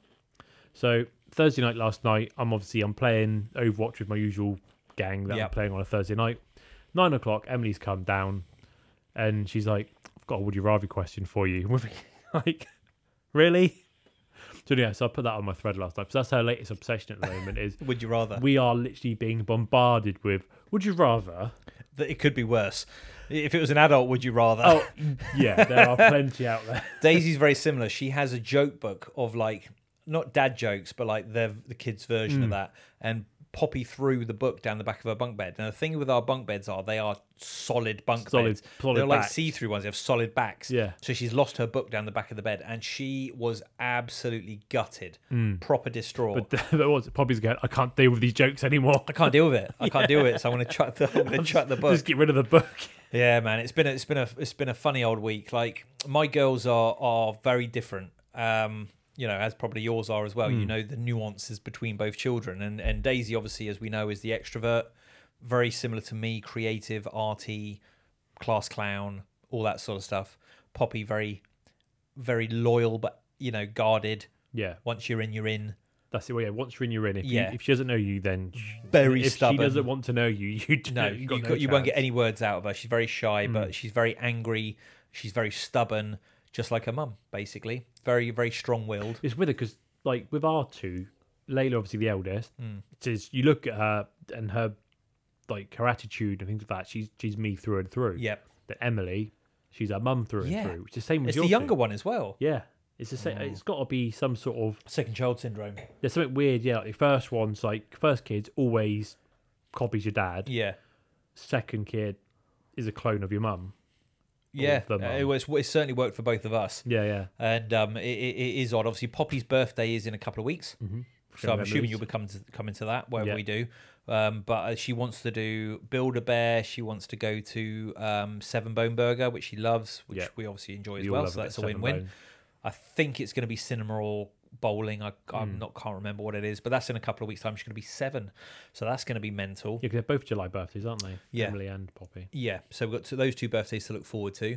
So Thursday night last night, I'm obviously I'm playing Overwatch with my usual gang that I'm Yep. playing on a Thursday night. Nine o'clock, Emily's come down, and she's like, "I've got a would you rather question for you." And we're like, "Really?" So yeah, so I put that on my thread last night. So that's her latest obsession at the moment. Is Would you rather? we are literally being bombarded with would you rather. That it could be worse. If it was an adult, would you rather? Oh yeah, there are plenty out there. Daisy's very similar. She has a joke book of like not dad jokes, but like the the kids' version Mm. of that. And Poppy threw the book down the back of her bunk bed. And the thing with our bunk beds are they are solid bunk Solid- beds. solid They're like backs. see-through ones. They have solid backs. Yeah. So she's lost her book down the back of the bed, and she was absolutely gutted, proper distraught. But there was Poppy's going, I can't deal with these jokes anymore. I can't deal with it. I can't deal with it. So I'm going to chuck the I'm going to chuck the book. Just get rid of the book. Yeah, man, it's been a, it's been a it's been a funny old week. Like my girls are are very different. Um, you know, as probably yours are as well. You know the nuances between both children, and and Daisy obviously, as we know, is the extrovert, very similar to me, creative, arty, class clown, all that sort of stuff. Poppy very, very loyal, but you know, guarded. Yeah, Once you're in, you're in. that's it. Well, yeah, once you're in, you're in. If, Yeah. you, if she doesn't know you, then Very if stubborn. she doesn't want to know you, you do, No, you've you, got got- no you won't get chance. any words out of her. She's very shy, but she's very angry. She's very stubborn, just like her mum, basically. Very, very strong-willed. It's with her because, like, with our two, Layla, obviously the eldest, Mm. it is you look at her and her, like, her attitude and things like that. She's she's me through and through. Yep. But Emily, she's her mum through Yeah. and through. Which is the same with It's your the younger two. one as well. Yeah, it's the same. Oh. It's got to be some sort of. Second child syndrome. There's something weird. Yeah, like the first one's like first kid's always copies your dad. Yeah. Second kid is a clone of your mum. Yeah. the Uh, mum. it, was, it certainly worked for both of us. Yeah, yeah. And um, it, it, it is odd. Obviously, Poppy's birthday is in a couple of weeks. Mm-hmm. So I'm assuming you'll be coming to, coming to that, whatever Yeah. we do. Um, but uh, she wants to do Build-A-Bear. She wants to go to um, Seven Bone Burger, which she loves, which Yeah. we obviously enjoy as We all well. love So bit that's a of Seven win-win. Bone. I think it's going to be cinema or bowling. I I'm Mm. not can't remember what it is, but that's in a couple of weeks' time. She's going to be seven, so that's going to be mental. Yeah, 'cause they're both July birthdays, aren't they? Yeah. Emily and Poppy. Yeah, so we've got to those two birthdays to look forward to.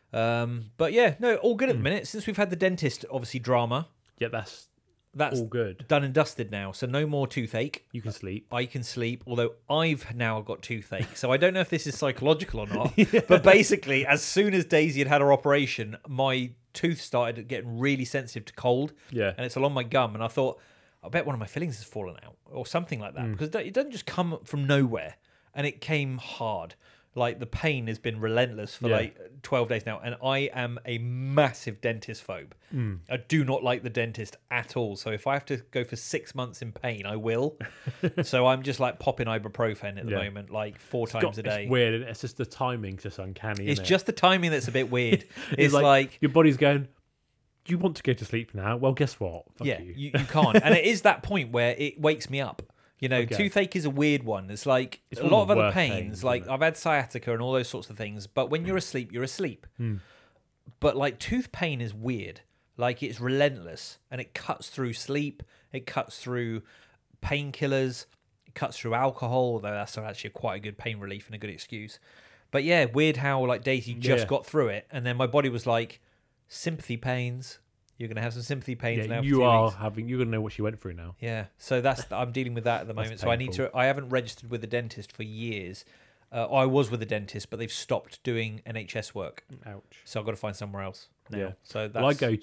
Um, but yeah, no, all good at the Mm. minute. Since we've had the dentist, obviously drama, Yeah, that's that's all good. done and dusted now. So no more toothache. You can sleep. I can sleep, although I've now got toothache. So I don't know if this is psychological or not. But basically, as soon as Daisy had had her operation, my tooth started getting really sensitive to cold, Yeah. and it's along my gum. And I thought, I bet one of my fillings has fallen out or something like that, because it doesn't just come from nowhere, and it came hard. Like the pain has been relentless for Yeah. like twelve days now, and I am a massive dentist phobe. Mm. I do not like the dentist at all. So if I have to go for six months in pain, I will. So I'm just like popping ibuprofen at the Yeah. moment, like four It's times got- a day. It's weird. and It's just the timing's just uncanny. It's isn't it? just the timing that's a bit weird. It's, like, your body's going. Do you want to go to sleep now? Well, guess what? Fuck yeah, you. you. You, can't. And it is that point where it wakes me up. You know, Okay. toothache is a weird one. It's like It's a one lot of of the other worst pains. pains, like isn't it? I've had sciatica and all those sorts of things. But when you're asleep, you're asleep. Hmm. But like tooth pain is weird. Like it's relentless, and it cuts through sleep. It cuts through painkillers. It cuts through alcohol. Although that's actually quite a good pain relief and a good excuse. But yeah, weird how like Daisy just Yeah. got through it, and then my body was like, sympathy pains. You're gonna have some sympathy pains Yeah, now. for you two are weeks. having. You're gonna know what she went through now. Yeah, so that's I'm dealing with that at the That's moment. So I need to. I haven't registered with a dentist for years. Uh, I was with a dentist, but they've stopped doing N H S work, Ouch. so I've got to find somewhere else now. Yeah. So that's. Well, I go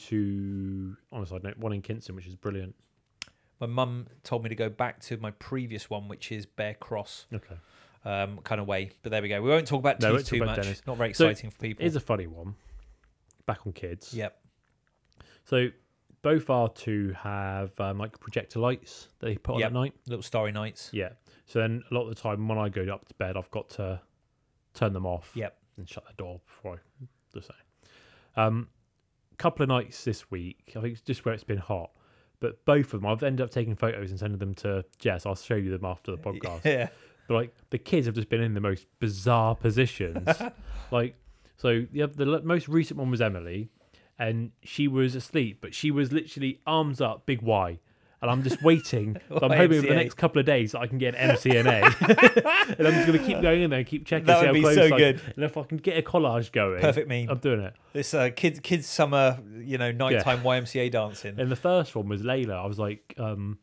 to on a side note, one in Kinston, which is brilliant. My mum told me to go back to my previous one, which is Bear Cross, Okay. um, kind of way. But there we go. We won't talk about No, we teeth won't too talk about much. dentists. Not very So, exciting for people. Here's a funny one. Back on kids. Yep. So both our two have um, like projector lights that they put on Yep. at night. Little starry nights. Yeah. So then a lot of the time when I go up to bed, I've got to turn them off. Yep. And shut the door before I do so. Um, couple of nights this week, I think it's just where it's been hot. But both of them, I've ended up taking photos and sending them to Jess. I'll show you them after the podcast. Yeah. But like the kids have just been in the most bizarre positions. Like, so the, the the most recent one was Emily, and she was asleep, but she was literally arms up, big Y. And I'm just waiting. So I'm hoping over the next couple of days that I can get an M C N A. And I'm just going to keep going in there and keep checking. That see would how be close so I good. Can, and if I can get a collage going, Perfect meme. I'm doing it. This uh, kids kids summer, you know, nighttime Yeah. Y M C A dancing. And the first one was Layla. I was like, um,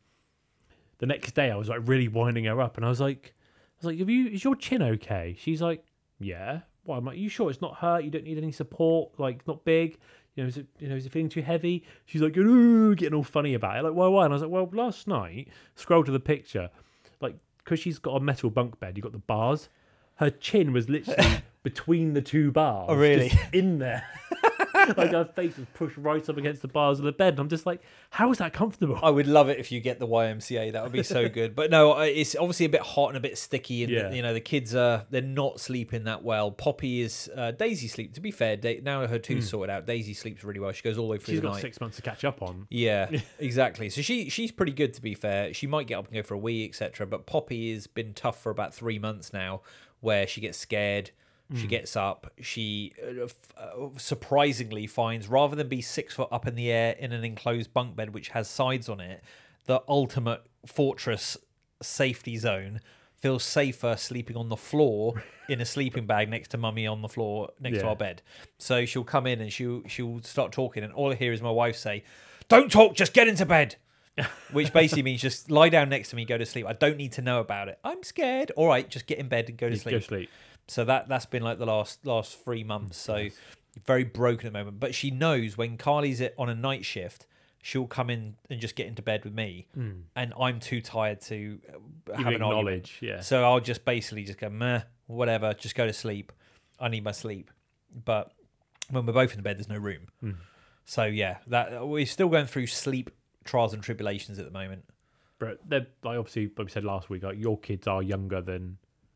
the next day I was like really winding her up, and I was like, I was like, "Have you? Is your chin okay?" She's like, "Yeah." Why? I'm like, "You sure it's not hurt? You don't need any support? Like, it's not big? You know, is it? You know, is it feeling too heavy?" She's like, "Ooh," getting all funny about it. Like, why? Why? And I was like, "Well, last night, scroll to the picture, like, because she's got a metal bunk bed. You got the bars. Her chin was literally between the two bars. Oh, really? Just in there." Like her face was pushed right up against the bars of the bed, and I'm just like, how is that comfortable? I would love it if you get the Y M C A. That would be so good. But no, I- it's obviously a bit hot and a bit sticky, and Yeah. you know the kids are they're not sleeping that well. Poppy is uh, Daisy sleep. To be fair, da- now her tooth's sorted out. Daisy sleeps really well. She goes all the way through She's the got night. six months to catch up on. Yeah, exactly. So she she's pretty good, to be fair. She might get up and go for a wee, et cetera. But Poppy has been tough for about three months now, where she gets scared. She gets up. She uh, f- uh, surprisingly finds, rather than be six foot up in the air in an enclosed bunk bed which has sides on it, the ultimate fortress safety zone, feels safer sleeping on the floor in a sleeping bag next to mummy on the floor next to Yeah. our bed. So she'll come in and she'll she'll start talking, and all I hear is my wife say, "Don't talk, just get into bed." Which basically means just lie down next to me, go to sleep. I don't need to know about it. I'm scared. All right, just get in bed and go to You sleep. Go sleep. So that that's been like the last last three months. So very broken at the moment. But she knows when Carly's on a night shift, she'll come in and just get into bed with me, and I'm too tired to uh, You have an argument. acknowledge, yeah. So I'll just basically just go meh, whatever, just go to sleep. I need my sleep. But when we're both in the bed, there's no room. Mm. So yeah, that we're still going through sleep trials and tribulations at the moment. But they're like obviously, like we said last week, like your kids are younger than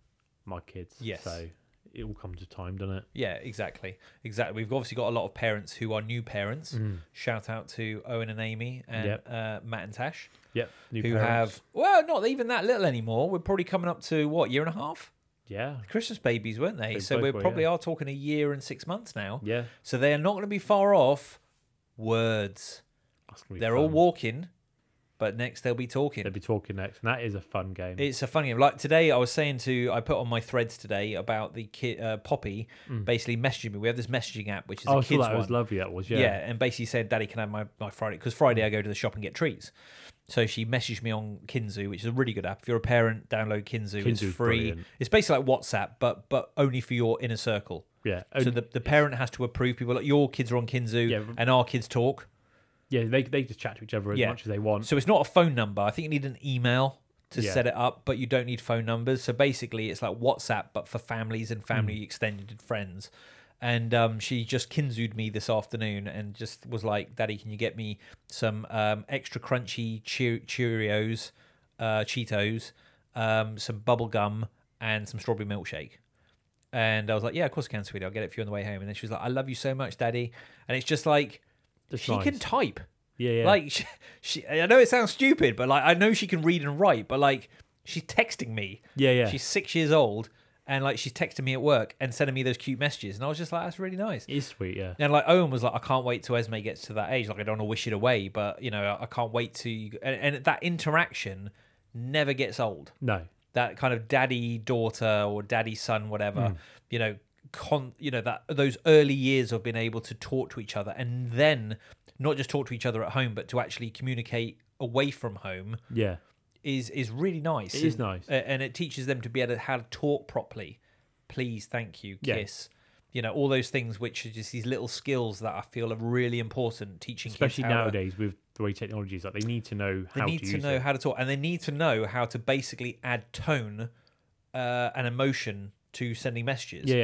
my kids. Yes. So it all comes to time, doesn't it? Yeah, exactly, exactly. We've obviously got a lot of parents who are new parents. Mm. Shout out to Owen and Amy and Yep. uh, Matt and Tash, Yep. New who parents. have well, not even that little anymore. We're probably coming up to what, year and a half? Yeah. Christmas babies, weren't they? They so both we were, probably yeah. are talking a year and six months now. Yeah. So they are not going to be far off. Words. That's gonna be They're fun. all walking, but next they'll be talking. They'll be talking next, and that is a fun game. It's a funny game. Like today, I was saying to, I put on my threads today about the kid, uh, Poppy, basically messaging me. We have this messaging app, which is oh, a I kids saw that. one. It was lovely. That was, yeah. Yeah, and basically said, "Daddy, can I have my, my Friday?" Because Friday I go to the shop and get treats. So she messaged me on Kinzu, which is a really good app. If you're a parent, download Kinzu. It's Kinzu's free. brilliant. It's basically like WhatsApp, but but only for your inner circle. Yeah. So And- the, the parent has to approve people. Like your kids are on Kinzu, Yeah. and our kids talk. yeah, they they just chat to each other as Yeah. much as they want. So it's not a phone number. I think you need an email to Yeah. set it up, but you don't need phone numbers. So basically, it's like WhatsApp, but for families and family Hmm. extended friends. And um, she just Kinzu'd me this afternoon and just was like, "Daddy, can you get me some um, extra crunchy Cheer- Cheerios, uh, Cheetos, um, some bubble gum, and some strawberry milkshake?" And I was like, "Yeah, of course I can, sweetie. I'll get it for you on the way home." And then she was like, "I love you so much, Daddy." And it's just like, That's she nice. can type. Yeah, yeah. Like, she, she, I know it sounds stupid, but like, I know she can read and write, but like, she's texting me. yeah, yeah. She's six years old, and like, she's texting me at work and sending me those cute messages, and I was just like, that's really nice. It is sweet, yeah. And like, Owen was like, I can't wait till Esme gets to that age. Like, I don't want to wish it away, but you know, I, I can't wait to. And, and that interaction never gets old. No. That kind of daddy daughter or daddy son, whatever. Mm. You know, con. You know that those early years of being able to talk to each other, and then not just talk to each other at home, but to actually communicate away from home Yeah. is is really nice. It and, is nice. a- and it teaches them to be able to how to talk properly. Please, thank you, Yeah. kiss. You know, all those things which are just these little skills that I feel are really important. Teaching Especially kids how to- nowadays with the way technology is, like they need to know they how need to, to, use know it. how to talk, and they need to know how to basically add tone uh, and emotion to sending messages. Yeah, yeah.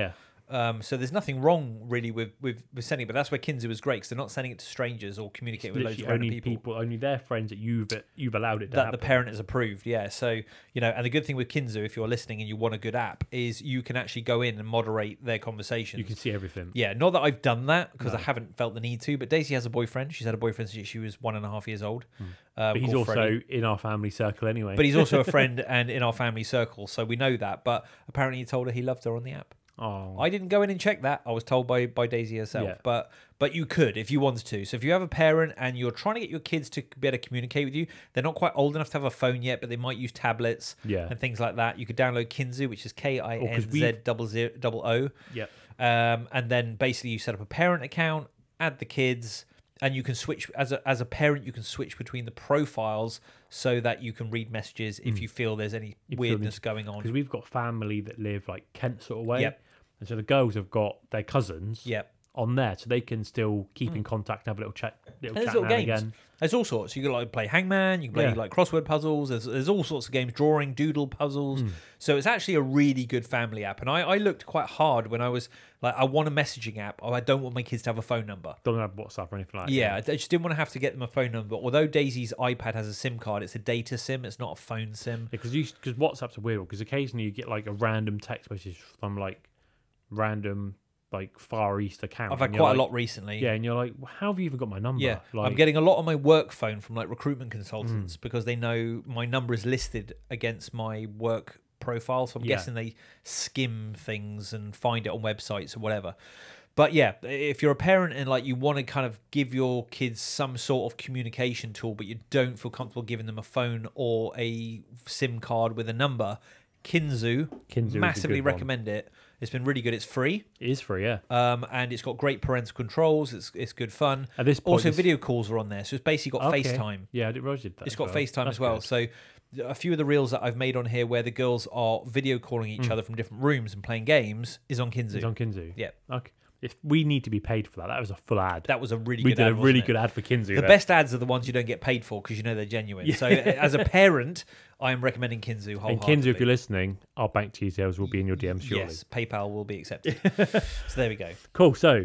Um, so there's nothing wrong really with, with, with sending it, but that's where Kinzu is great because they're not sending it to strangers or communicating with loads of Literally random only people. only their friends that you've you've allowed it to That happen. the parent has approved, yeah. So, you know, and the good thing with Kinzu, if you're listening and you want a good app, is you can actually go in and moderate their conversations. You can see everything. Yeah, not that I've done that because No. I haven't felt the need to, but Daisy has a boyfriend. She's had a boyfriend since she was one and a half years old. Hmm. Um, But he's called also Freddie. in our family circle anyway. But he's also a friend and in our family circle, so we know that. But apparently he told her he loved her on the app. oh, I didn't go in and check that. I was told by, by Daisy herself. Yeah. But but you could if you wanted to. So if you have a parent and you're trying to get your kids to be able to communicate with you, they're not quite old enough to have a phone yet, but they might use tablets Yeah. and things like that. You could download Kinzu, which is K I N Z we've- double zero double O. yeah. Um, and then basically you set up a parent account, add the kids, and you can switch as a as a parent. You can switch between the profiles so that you can read messages if you feel there's any If you feel weirdness going on. Because we've got family that live like Kent sort of way. Yep. And so the girls have got their cousins Yep. on there, so they can still keep in contact and have a little chat, little There's chat little now and games. again. There's all sorts. You can like play Hangman. You can play Yeah. like crossword puzzles. There's there's all sorts of games. Drawing, doodle puzzles. So it's actually a really good family app. And I, I looked quite hard when I was like, I want a messaging app. Oh, I don't want my kids to have a phone number. Don't have WhatsApp or anything like that. Yeah, I just didn't want to have to get them a phone number. Although Daisy's iPad has a SIM card, it's a data SIM. It's not a phone SIM. Because you because WhatsApp's a weird one. Because occasionally you get like a random text message from like random like Far East account. I've had and you're quite like- a lot recently. Yeah, and you're like, how have you even got my number? Yeah, like, I'm getting a lot on my work phone from like recruitment consultants because they know my number is listed against my work profile. So I'm Yeah. guessing they skim things and find it on websites or whatever. But yeah, if you're a parent and like you want to kind of give your kids some sort of communication tool, but you don't feel comfortable giving them a phone or a SIM card with a number, Kinzu, Kinzu is a massively good one. recommend it. It's been really good. It's free. It is free, yeah. Um, and it's got great parental controls. It's it's good fun. At this point, Also, this- video calls are on there, so it's basically got Okay. FaceTime. Yeah, I didn't realize you did that. It's as got well. FaceTime That's as well. good. So a few of the reels that I've made on here where the girls are video calling Hmm. each other from different rooms and playing games is on Kinzu. It's on Kinzu. Yeah, Okay. If we need to be paid for that, that was a full ad. that was a really we good did ad, a really wasn't it? good ad for Kinzu. The there. best ads are the ones you don't get paid for because you know they're genuine. So as a parent, I am recommending Kinzu And wholeheartedly. Kinzu, if you're listening, our bank details will be in your D Ms shortly. Yes, PayPal will be accepted. So there we go. Cool. So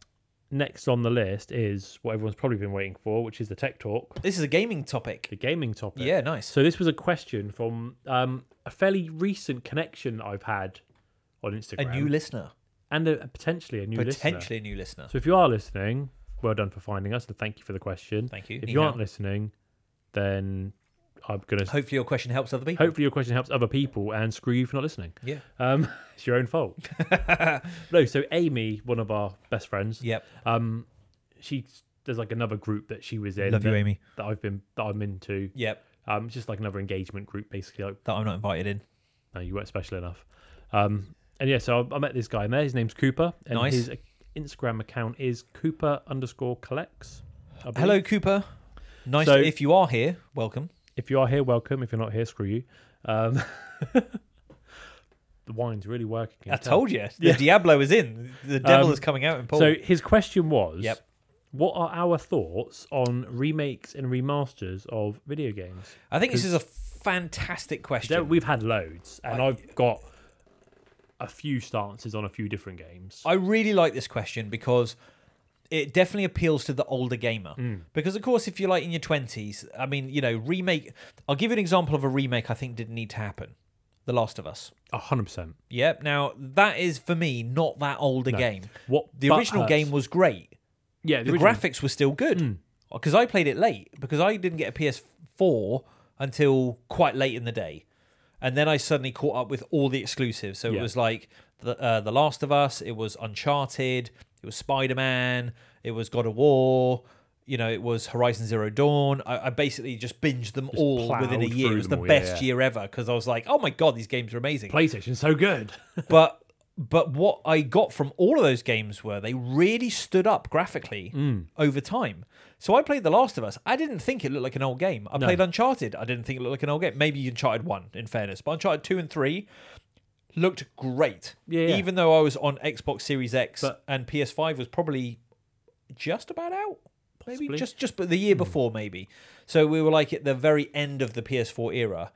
next on the list is what everyone's probably been waiting for, which is the Tech Talk, This is a gaming topic. the gaming topic. Yeah, nice. So this was a question from um, a fairly recent connection I've had on A Instagram, new listener. and a, potentially a new listener. Potentially a new listener. So if you are listening, well done for finding us, and thank you for the question. Thank you. If Ni you hao. aren't listening, then I'm gonna. Hopefully your question helps other people. Hopefully your question helps other people, and screw you for not listening. Yeah. Um, it's your own fault. No, so Amy, one of our best friends, Yep. um, she there's like another group that she was in. Love you, that, Amy. That I've been that I'm into. Yep. Um, it's just like another engagement group, basically. Like, That I'm not invited in. no, you weren't special enough. Um, and yeah, so I, I met this guy in there. His name's Cooper, and Nice. his Instagram account is Cooper underscore collects. I believe. Hello, Cooper. Nice. So- to, if you are here, welcome. If you are here, welcome. If you're not here, screw you. Um, the wine's really working. can I you tell? told you. The Yeah. Diablo is in. The devil Um, is coming out in Paul. So his question was, Yep. what are our thoughts on remakes and remasters of video games? I think this is a fantastic There- question. We've had loads, and I- I've got a few stances on a few different games. I really like this question because it definitely appeals to the older gamer. Mm. Because, of course, if you're like in your twenties, I mean, you know, remake. I'll give you an example of a remake I think didn't need to happen The Last of Us. A hundred percent. Yep. Now, that is, for me, not that old a No. game. What The butt original hurts- game was great. yeah, The original- graphics were still good. Mm. Because I played it late. Because I didn't get a P S four until quite late in the day. And then I suddenly caught up with all the exclusives. So Yeah. it was like the uh, The Last of Us, it was Uncharted, it was Spider-Man, it was God of War, you know, it was Horizon Zero Dawn. I, I basically just binged them Just all within a ploughed year. It through was the them all, yeah, best yeah. year ever because I was like, oh my God, these games are amazing. PlayStation's so good. but but what I got from all of those games were they really stood up graphically Mm. over time. So I played The Last of Us. I didn't think it looked like an old game. I No. played Uncharted. I didn't think it looked like an old game. Maybe Uncharted one, in fairness. But Uncharted two and three looked great. Yeah, yeah. Even though I was on Xbox Series X But- and P S five was probably just about out. Maybe Possibly. just just but the year before maybe. So we were like at the very end of the P S four era.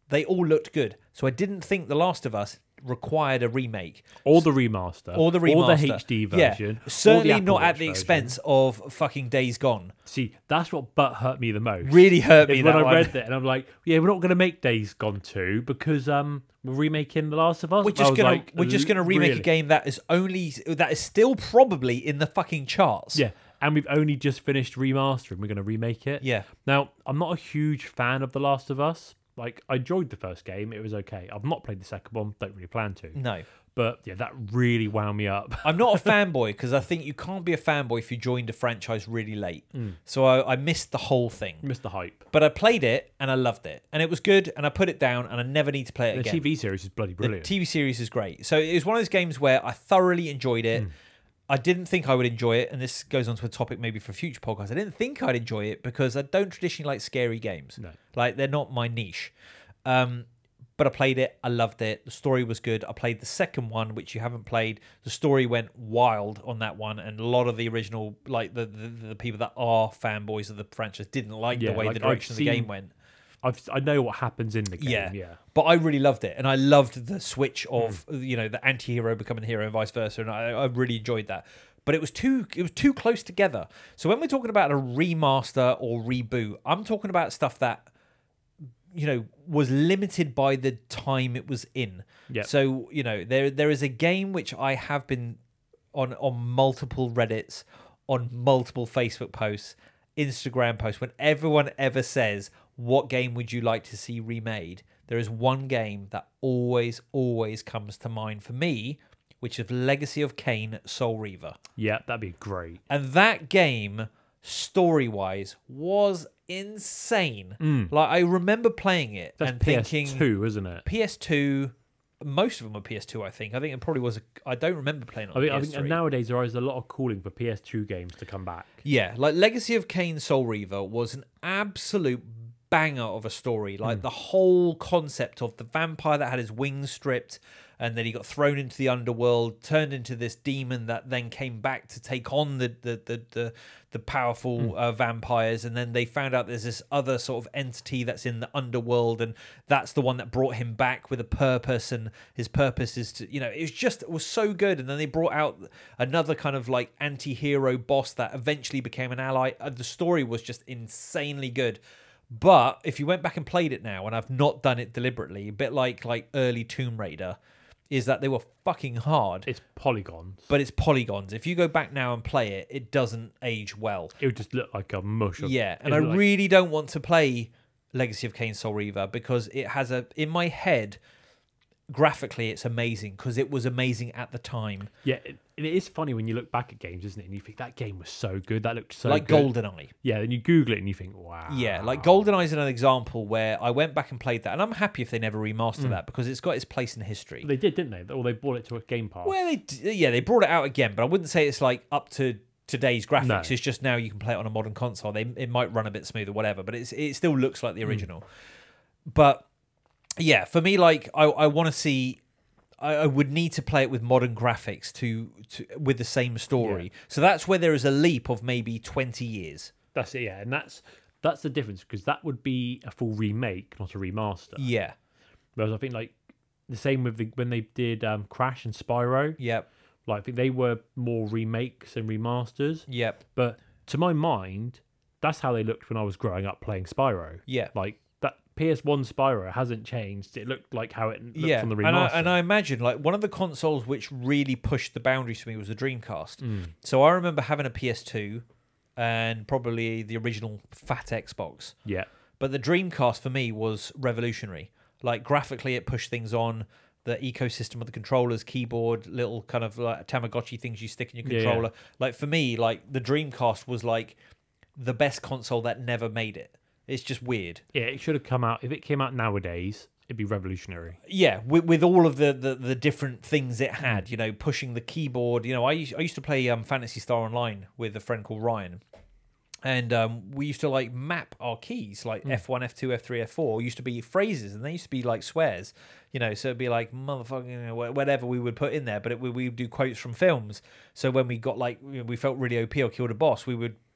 they all looked good. So I didn't think The Last of Us required a remake Or the remaster. or the remaster, Or the H D version. Yeah, certainly or the not Apple at Watch the version. expense of fucking Days Gone. See, that's what butt hurt me the most. Really hurt me is that when I one. read that, and I'm like, yeah, we're not going to make Days Gone two because um we're remaking The Last of Us. We're I just was gonna like, we're just gonna remake really? a game that is only that is still probably in the fucking charts. Yeah, and we've only just finished remastering. We're going to remake it. Yeah. Now, I'm not a huge fan of The Last of Us. Like, I enjoyed the first game. It was okay. I've not played the second one. Don't really plan to. No. But, yeah, that really wound me up. I'm not a fanboy because I think you can't be a fanboy if you joined a franchise really late. Mm. So I, I missed the whole thing. Missed the hype. But I played it and I loved it. And it was good and I put it down and I never need to play it The again. T V series is bloody The brilliant. T V series is great. So it was one of those games where I thoroughly enjoyed it. Mm. I didn't think I would enjoy it. And this goes on to a topic maybe for future podcasts. I didn't think I'd enjoy it because I don't traditionally like scary games. No. Like, they're not my niche. Um, but I played it. I loved it. The story was good. I played the second one, which you haven't played. The story went wild on that one, and a lot of the original, like the the, the people that are fanboys of the franchise, didn't like Yeah, the way like, the direction I've of the seen- game went. I've, I know what happens in the game. Yeah. Yeah. But I really loved it, and I loved the switch Mm. of you know the anti-hero becoming a hero and vice versa, and I, I really enjoyed that. But it was too it was too close together. So when we're talking about a remaster or reboot, I'm talking about stuff that you know was limited by the time it was in. Yep. So you know there there is a game which I have been on on multiple Reddits, on multiple Facebook posts, Instagram posts, when everyone ever says, what game would you like to see remade? There is one game that always, always comes to mind for me, which is Legacy of Kain Soul Reaver. Yeah, that'd be great. And that game, story-wise, was insane. Mm. Like, I remember playing it That's and P S two, thinking... isn't it? P S two... Most of them were P S two, I think. I think it probably was... A, I don't remember playing it on I think, P I S think three. and nowadays there is a lot of calling for P S two games to come back. Yeah, like Legacy of Kain Soul Reaver was an absolute banger of a story. Like the whole concept of the vampire that had his wings stripped and then he got thrown into the underworld, turned into this demon that then came back to take on the the the the, the powerful Mm. uh, vampires, and then they found out there's this other sort of entity that's in the underworld, and that's the one that brought him back with a purpose, and his purpose is to, you know, it was just it was so good. And then they brought out another kind of like anti-hero boss that eventually became an ally. Uh, the story was just insanely good. But if you went back and played it now, and I've not done it deliberately, a bit like like early Tomb Raider, is that they were fucking hard. It's polygons. But it's polygons. If you go back now and play it, it doesn't age well. It would just look like a mush. Of, Yeah, and it I would look like- really don't want to play Legacy of Kain Soul Reaver because it has a in my head. Graphically, it's amazing because it was amazing at the time. Yeah, it, it is funny when you look back at games, isn't it? And you think that game was so good, that looked so like good. GoldenEye. Yeah, then you Google it and you think, wow. Yeah, like GoldenEye is another example where I went back and played that, and I'm happy if they never remaster Mm. that because it's got its place in history. They did, didn't they? Or they brought it to a Game Pass. Well, they d- yeah, they brought it out again, but I wouldn't say it's like up to today's graphics. No. It's just now you can play it on a modern console. They it might run a bit smoother, whatever, but it's it still looks like Hmm. the original. But yeah, for me, like I I want to see. I, I would need to play it with modern graphics to, to with the same story. Yeah. So that's where there is a leap of maybe twenty years. That's it, yeah. And that's that's the difference because that would be a full remake, not a remaster. Yeah. Whereas I think like the same with the, when they did um, Crash and Spyro. Yep. Like I think they were more remakes and remasters. Yep. But to my mind, that's how they looked when I was growing up playing Spyro. Yeah. Like that P S one Spyro hasn't changed. It looked like how it looked Yeah, from the and I, remaster. and I imagine like one of the consoles which really pushed the boundaries for me was the Dreamcast. Mm. So I remember having a P S two and probably the original fat Xbox. Yeah. But the Dreamcast for me was revolutionary. Like graphically, it pushed things on. The ecosystem of the controllers, keyboard, little kind of like Tamagotchi things you stick in your Yeah, yeah. controller. Like for me, like the Dreamcast was like the best console that never made it. It's just weird. Yeah, it should have come out. If it came out nowadays, it'd be revolutionary. Yeah, with, with all of the, the, the different things it had, you know, pushing the keyboard. You know, I used, I used to play um, Phantasy Star Online with a friend called Ryan. And um, we used to like map our keys, like Mm. F one, F two, F three, F four used to be phrases, and they used to be like swears, you know. So it'd be like motherfucking, you know, whatever we would put in there. But it, we we would do quotes from films. So when we got like, you know, we felt really O P or killed a boss, we would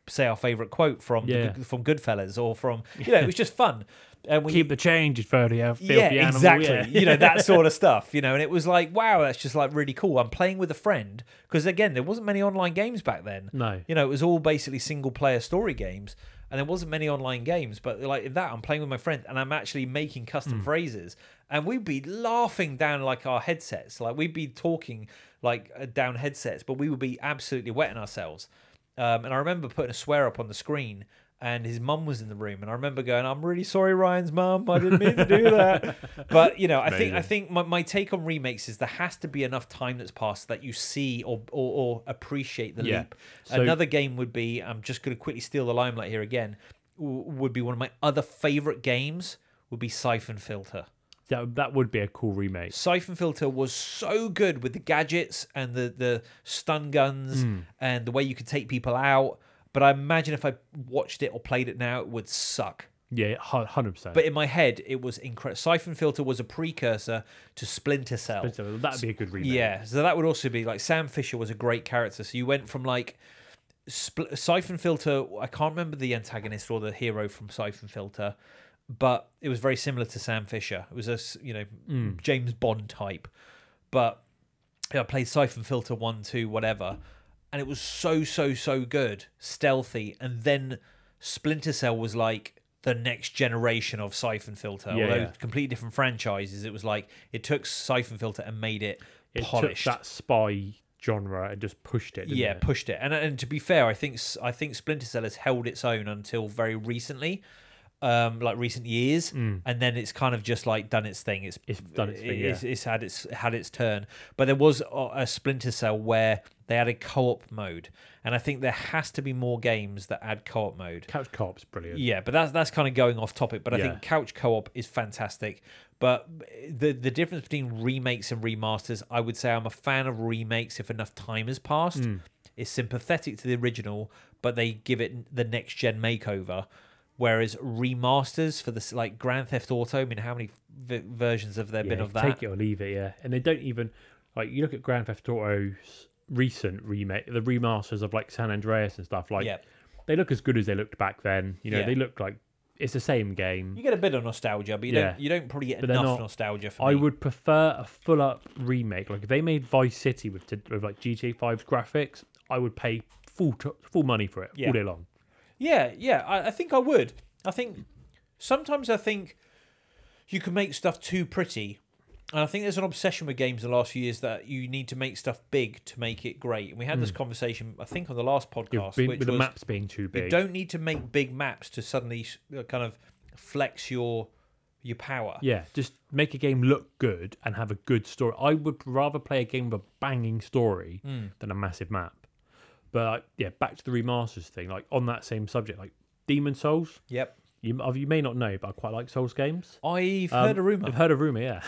say our favorite quote from Yeah. the, from Goodfellas or from you know it was just fun. And we, Keep the change, filthy, filthy yeah, animal. exactly. Yeah. You know, that sort of stuff, you know, and it was like, wow, that's just like really cool. I'm playing with a friend because, again, there wasn't many online games back then. No. You know, it was all basically single player story games and there wasn't many online games. But like that, I'm playing with my friend and I'm actually making custom mm. phrases and we'd be laughing down like our headsets. Like we'd be talking like down headsets, but we would be absolutely wetting ourselves. Um, and I remember putting a swear up on the screen. And his mum was in the room, and I remember going, "I'm really sorry, Ryan's mum. I didn't mean to do that." But you know, I think I think my, my take on remakes is there has to be enough time that's passed that you see or or, or appreciate the yeah. leap. So, Another game would be, I'm just going to quickly steal the limelight here again. Would be one of my other favorite games. Would be Siphon Filter. That that would be a cool remake. Siphon Filter was so good with the gadgets and the the stun guns mm. and the way you could take people out. But I imagine if I watched it or played it now, it would suck. Yeah, one hundred percent. But in my head, it was incredible. Siphon Filter was a precursor to Splinter Cell. Splinter Cell, that'd be a good remake. Yeah, so that would also be like Sam Fisher was a great character. So you went from like Spl- Siphon Filter. I can't remember the antagonist or the hero from Siphon Filter, but it was very similar to Sam Fisher. It was a you know mm. James Bond type. But you know, I played Siphon Filter one, two, whatever. And it was so, so, so good, stealthy. And then Splinter Cell was like the next generation of Siphon Filter. Yeah, Although yeah. completely different franchises, it was like it took Siphon Filter and made it, it polished. Took that spy genre and just pushed it. Didn't yeah, it? pushed it. And and to be fair, I think I think Splinter Cell has held its own until very recently. Um, like recent years, mm. and then it's kind of just like done its thing. It's it's done its thing. It's, yeah. it's had its had its turn. But there was a, a Splinter Cell where they had a co-op mode, and I think there has to be more games that add co-op mode. Couch co-op's brilliant. Yeah, but that's that's kind of going off topic. But I yeah. think couch co-op is fantastic. But the the difference between remakes and remasters, I would say I'm a fan of remakes if enough time has passed. Mm. It's sympathetic to the original, but they give it the next gen makeover. Whereas remasters for this, like Grand Theft Auto, I mean, how many v- versions have there yeah, been of that? Take it or leave it, yeah. And they don't even like you look at Grand Theft Auto's recent remake, the remasters of like San Andreas and stuff. Like yep. they look as good as they looked back then. You know, yeah. they look like it's the same game. You get a bit of nostalgia, but you yeah. don't. You don't probably get but enough not, nostalgia. For I me. would prefer a full up remake. Like if they made Vice City with, with like G T A five's graphics, I would pay full t- full money for it yeah. all day long. Yeah, yeah. I, I think I would. I think sometimes I think you can make stuff too pretty. And I think there's an obsession with games in the last few years that you need to make stuff big to make it great. And we had mm. this conversation, I think, on the last podcast. Been, which with was, the maps being too big. You don't need to make big maps to suddenly kind of flex your your power. Yeah, just make a game look good and have a good story. I would rather play a game with a banging story mm. than a massive map. But like, yeah, back to the remasters thing. Like on that same subject, like Demon Souls. Yep. You, you may not know, but I quite like Souls games. I've um, heard a rumor. I've heard a rumor, yeah.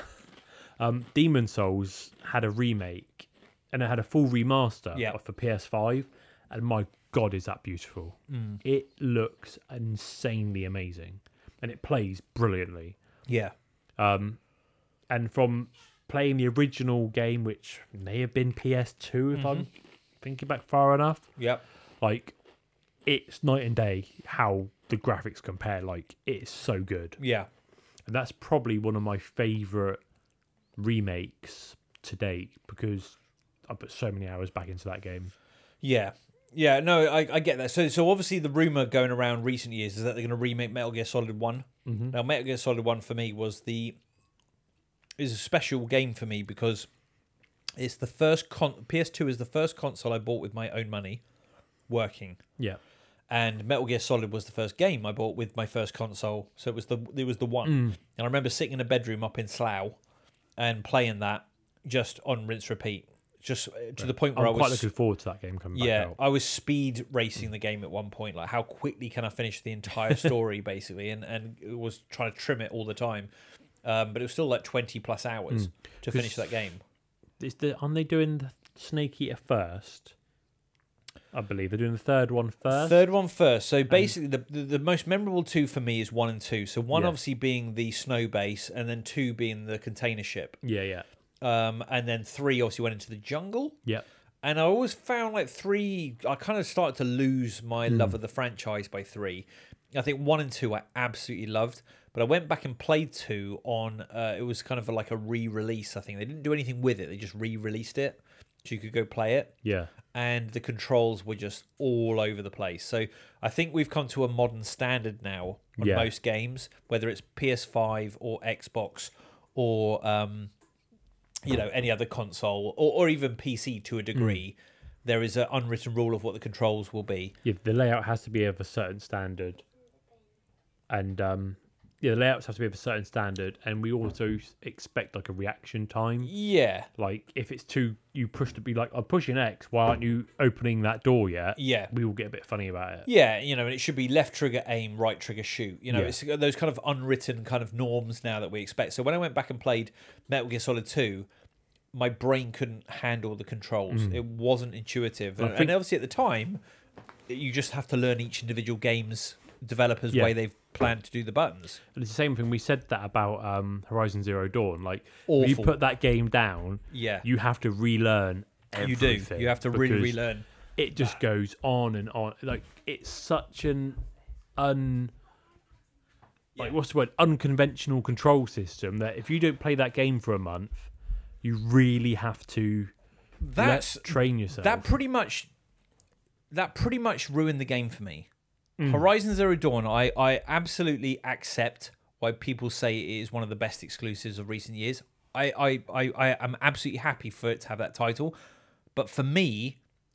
um, Demon Souls had a remake and it had a full remaster yep. for P S five, and my God, is that beautiful! Mm. It looks insanely amazing, and it plays brilliantly. Yeah. Um, and from playing the original game, which may have been P S two, if mm-hmm. I'm thinking back far enough. Yep. Like, it's night and day how the graphics compare. Like, it's so good. Yeah. And that's probably one of my favourite remakes to date because I put so many hours back into that game. Yeah. Yeah, no, I, I get that. So so obviously the rumour going around recent years is that they're going to remake Metal Gear Solid one. Mm-hmm. Now, Metal Gear Solid one for me was the... is a special game for me because it's the first... Con- P S two is the first console I bought with my own money working. Yeah. And Metal Gear Solid was the first game I bought with my first console. So it was the it was the one. Mm. And I remember sitting in a bedroom up in Slough and playing that just on rinse repeat. Just to right. the point where I'm I was quite looking forward to that game coming yeah, back out. I was speed racing the game at one point. Like, how quickly can I finish the entire story, basically? And and it was trying to trim it all the time. Um, but it was still like twenty plus hours mm. to finish that game. Is the, aren't they doing the Snake Eater first? I believe they're doing the third one first. Third one first. So basically, the, the the most memorable two for me is one and two. So one yeah. obviously being the snow base, and then two being the container ship. Yeah, yeah. Um, and then three obviously went into the jungle. Yeah. And I always found like three, I kind of started to lose my Hmm. love of the franchise by three. I think one and two I absolutely loved, but I went back and played two on, uh, it was kind of like a re-release, I think. They didn't do anything with it, they just re-released it so you could go play it. Yeah. And the controls were just all over the place. So I think we've come to a modern standard now on Yeah. most games, whether it's P S five or Xbox or um, you know, any other console or, or even P C to a degree. There is an unwritten rule of what the controls will be. Yeah, the layout has to be of a certain standard, and um, yeah, the layouts have to be of a certain standard, and we also s- expect like a reaction time. Yeah, Like if it's too, you push to be like, I'm pushing X. Why aren't you opening that door yet? yeah. We will get a bit funny about it. Yeah, you know, and it should be left trigger aim, right trigger shoot. You know, Yeah. it's those kind of unwritten kind of norms now that we expect. So when I went back and played Metal Gear Solid two, my brain couldn't handle the controls. It wasn't intuitive. I And, think- and obviously at the time, you just have to learn each individual game's developers' Yeah. way they've planned to do the buttons. And it's the same thing. We said that about um, Horizon Zero Dawn. Like if you Awful. put that game down, Yeah, you have to relearn. you do. everything You have to really because relearn. It just goes on and on. Like it's such an un. Like Yeah. what's the word? Unconventional control system that if you don't play that game for a month, you really have to That's let, train yourself. that pretty much that pretty much ruined the game for me. Mm. Horizon Zero Dawn, I, I absolutely accept why people say it is one of the best exclusives of recent years. I, I, I, I am absolutely happy for it to have that title. But for me,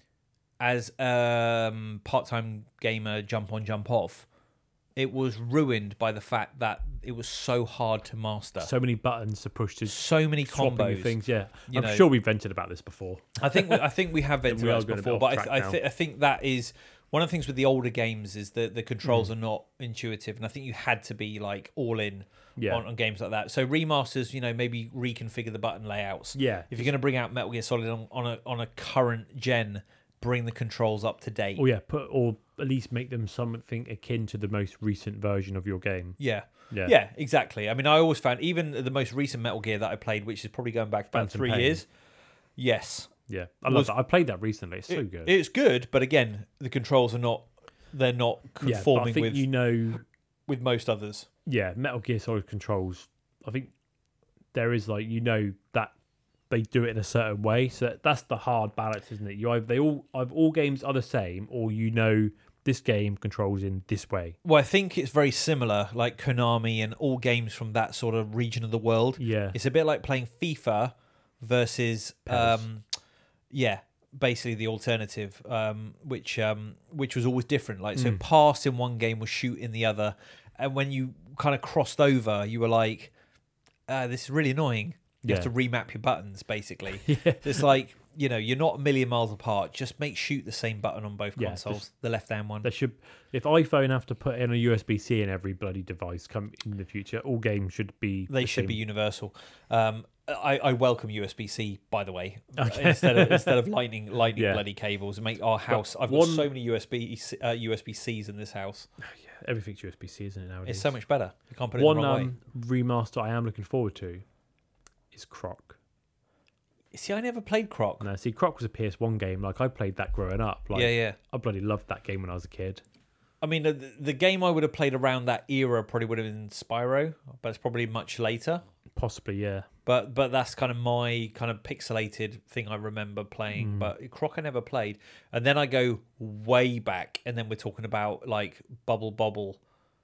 as a um, part-time gamer jump on, jump off, it was ruined by the fact that it was so hard to master. So, so many buttons to push to many swapping your combos. things. Yeah, you I'm know. sure we've vented about this before. I think I think we have We vented are this going a bit before, off but I, track th- I, now. th- I think that is one of the things with the older games is that the controls are not intuitive, and I think you had to be like all in Yeah. on, on games like that. So remasters, you know, maybe reconfigure the button layouts. Yeah, If you're going to bring out Metal Gear Solid on, on a on a current gen, bring the controls up to date. or yeah, put or at least make them something akin to the most recent version of your game. Yeah. Yeah, Yeah, exactly. I mean, I always found even the most recent Metal Gear that I played, which is probably going back about Phantom three Pain. years. Yes, yeah. I Was- love that. I played that recently. It's so It- good. It's good, but again, the controls are not. They're not yeah, but I conforming think with you know. with most others. Yeah, Metal Gear Solid controls. I think there is like you know that they do it in a certain way. So that's the hard balance, isn't it? You either they all either all games are the same, or you know this game controls in this way. Well, I think it's very similar, like Konami and all games from that sort of region of the world. Yeah, It's a bit like playing FIFA versus, P E S. um, yeah, basically the alternative, um, which um, which was always different. Like so, Mm. pass in one game was shoot in the other, and when you kind of crossed over, you were like, uh, "This is really annoying." You Yeah. have to remap your buttons, basically. yeah. It's like, you know, you're not a million miles apart. Just make shoot the same button on both Yeah, consoles, just- the left-hand one. There should, if iPhone have to put in a U S B C in every bloody device come in the future, all games should be. They the should same. be universal. Um, I, I welcome U S B C, by the way, Okay. instead of instead of lightning lightning Yeah. bloody cables. Make our house. I've one- got so many U S B C- uh, U S B Cs in this house. Yeah, everything's U S B C, isn't it nowadays? It's so much better. You can't put it One in the wrong um, remaster I am looking forward to is Croc. way. See, I never played Croc. No, see, Croc was a P S one game. Like I played that growing up. Like yeah, yeah. I bloody loved that game when I was a kid. I mean, the, the game I would have played around that era probably would have been Spyro, but it's probably much later. Possibly, yeah. But but that's kind of my kind of pixelated thing I remember playing. Mm. But Croc I never played. And then I go way back, and then we're talking about like Bubble Bobble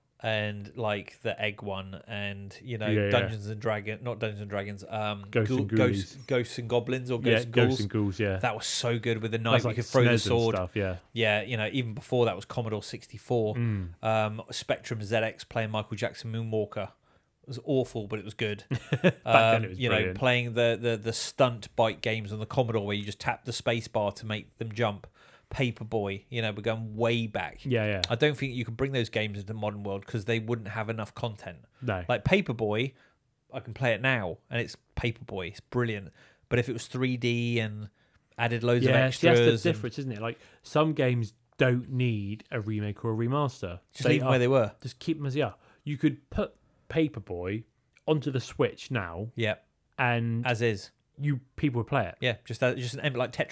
and like the egg one, and you know Yeah, yeah. Dungeons and Dragons, not Dungeons and Dragons, um, Ghosts Ghoul- and ghosts, Ghoulies. ghosts and goblins or Yeah, ghosts and ghouls. Ghosts and Ghouls, yeah. That was so good with the That knife. was You like could throw the S N E S and sword. stuff, yeah. Yeah, you know, even before that was Commodore sixty-four. Mm. Um, Spectrum Z X playing Michael Jackson Moonwalker. It was awful, but it was good. Back then Um, it was you know, brilliant. playing the, the the stunt bike games on the Commodore where you just tap the space bar to make them jump. Paperboy, you know, we're going way back. Yeah, yeah. I don't think you can bring those games into the modern world because they wouldn't have enough content. No. Like Paperboy, I can play it now and it's Paperboy. It's brilliant. But if it was three D and added loads of yeah, see, extras, that's the and difference, isn't it? Like some games don't need a remake or a remaster. just leave them are- where they were. Just keep them as they are. You could put Paperboy onto the Switch now, Yeah, and as is. you people would play it. Yeah, just that, just an like Tetris.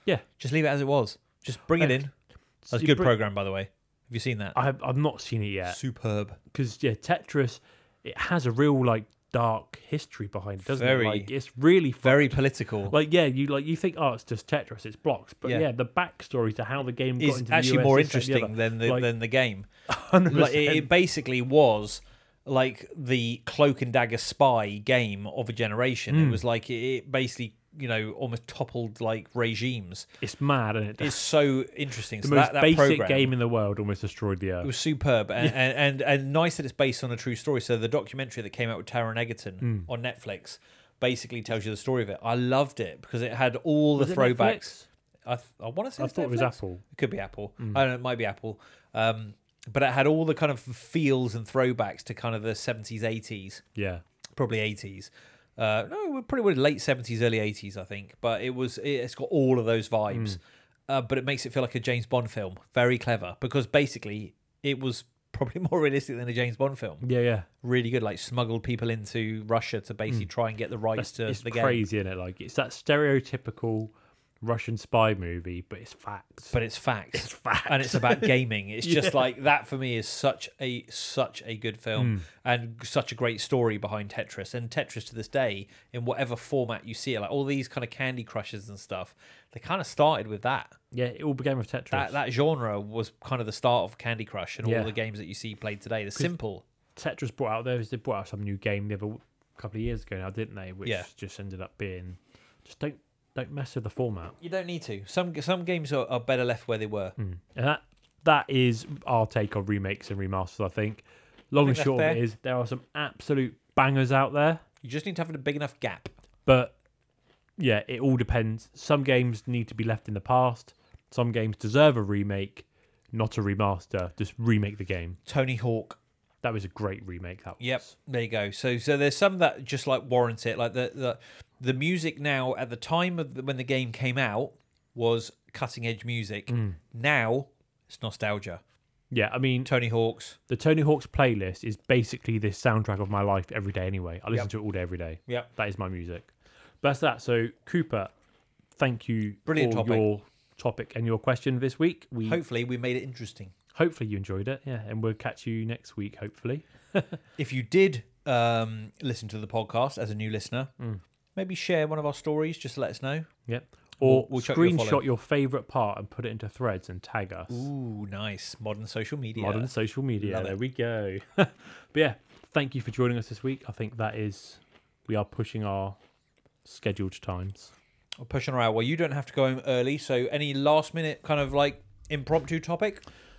Yeah. Just leave it as it was. Just bring it Uh, in. That's a You good bring- program, by the way. Have you seen that? I have, I've not seen it yet Superb. because yeah, Tetris, it has a real like dark history behind it, doesn't Very- it? Like it's really Very fucked. political. Like yeah, you like you think oh it's just Tetris, it's blocks, but Yeah. yeah, the backstory to how the game got Is into the actually U S, more this, that, and the interesting other. than the Like, than the game. one hundred Like, it, percent. it basically was like the Cloak and Dagger spy game of a generation. Hmm. It was like it, it basically, you know, almost toppled like regimes. It's mad, and it? It's so interesting. the so most that, that basic program, game in the world almost destroyed the It earth. was superb and, and, and and nice that it's based on a true story. So the documentary that came out with Taron Egerton Hmm. on Netflix basically tells you the story of it. I loved it because it had all Was the it throwbacks. Netflix? I, th- I want to say I it's thought it was Netflix. Apple. It could be Apple. Mm. I don't know. It might be Apple. Um, but it had all the kind of feels and throwbacks to kind of the seventies, eighties, Yeah, probably eighties. Uh, no, it probably late seventies, early eighties, I think. But it was. It's got all of those vibes. Mm. Uh, but it makes it feel like a James Bond film. Very clever because basically it was probably more realistic than a James Bond film. yeah, yeah. Really good. Like smuggled people into Russia to basically try and get the rights That's, to it's the game. crazy, isn't it? Like it's that stereotypical Russian spy movie, but it's facts. But it's facts. it's facts, And it's about gaming. It's just Yeah. like that for me is such a such a good film Mm. and such a great story behind Tetris. And Tetris to this day, in whatever format you see it, like all these kind of Candy Crushes and stuff, they kind of started with that. yeah, it all began with Tetris. That that genre was kind of the start of Candy Crush and Yeah. all the games that you see played today. They're simple. Tetris brought out those. They brought out some new game the other couple of years ago now, didn't they? Which Yeah. just ended up being just don't don't mess with the format. You don't need to. Some some games are, are better left where they were. Mm. And that that is our take on remakes and remasters. I think. Long I and think short that's of it fair. is there are some absolute bangers out there, You just need to have a big enough gap. but yeah, it all depends. Some games need to be left in the past. Some games deserve a remake, not a remaster. Just remake the game. Tony Hawk. That was a great remake. That was. Yep, there you go. So, so there's some that just like warrant it. Like the the, the music now at the time of the, when the game came out was cutting edge music. Mm. Now it's nostalgia. Yeah, I mean, Tony Hawk's. the Tony Hawk's playlist is basically this soundtrack of my life every day anyway. I listen Yep. to it all day, every day. Yep. That is my music. But that's that. So, Cooper, thank you Brilliant for topic. your topic and your question this week. We Hopefully, we made it interesting. Hopefully you enjoyed it. Yeah, and we'll catch you next week, hopefully. If you did um, listen to the podcast as a new listener, Mm. maybe share one of our stories just to let us know. Yep. Or We'll- we'll chuck you a follow. screenshot your favourite part and put it into threads and tag us. Ooh, nice. Modern social media. Modern social media. Love There it. we go. But yeah, thank you for joining us this week. I think that is, we are pushing our scheduled times. We're pushing our hour. Well, you don't have to go home early. So, any last minute kind of like impromptu topic?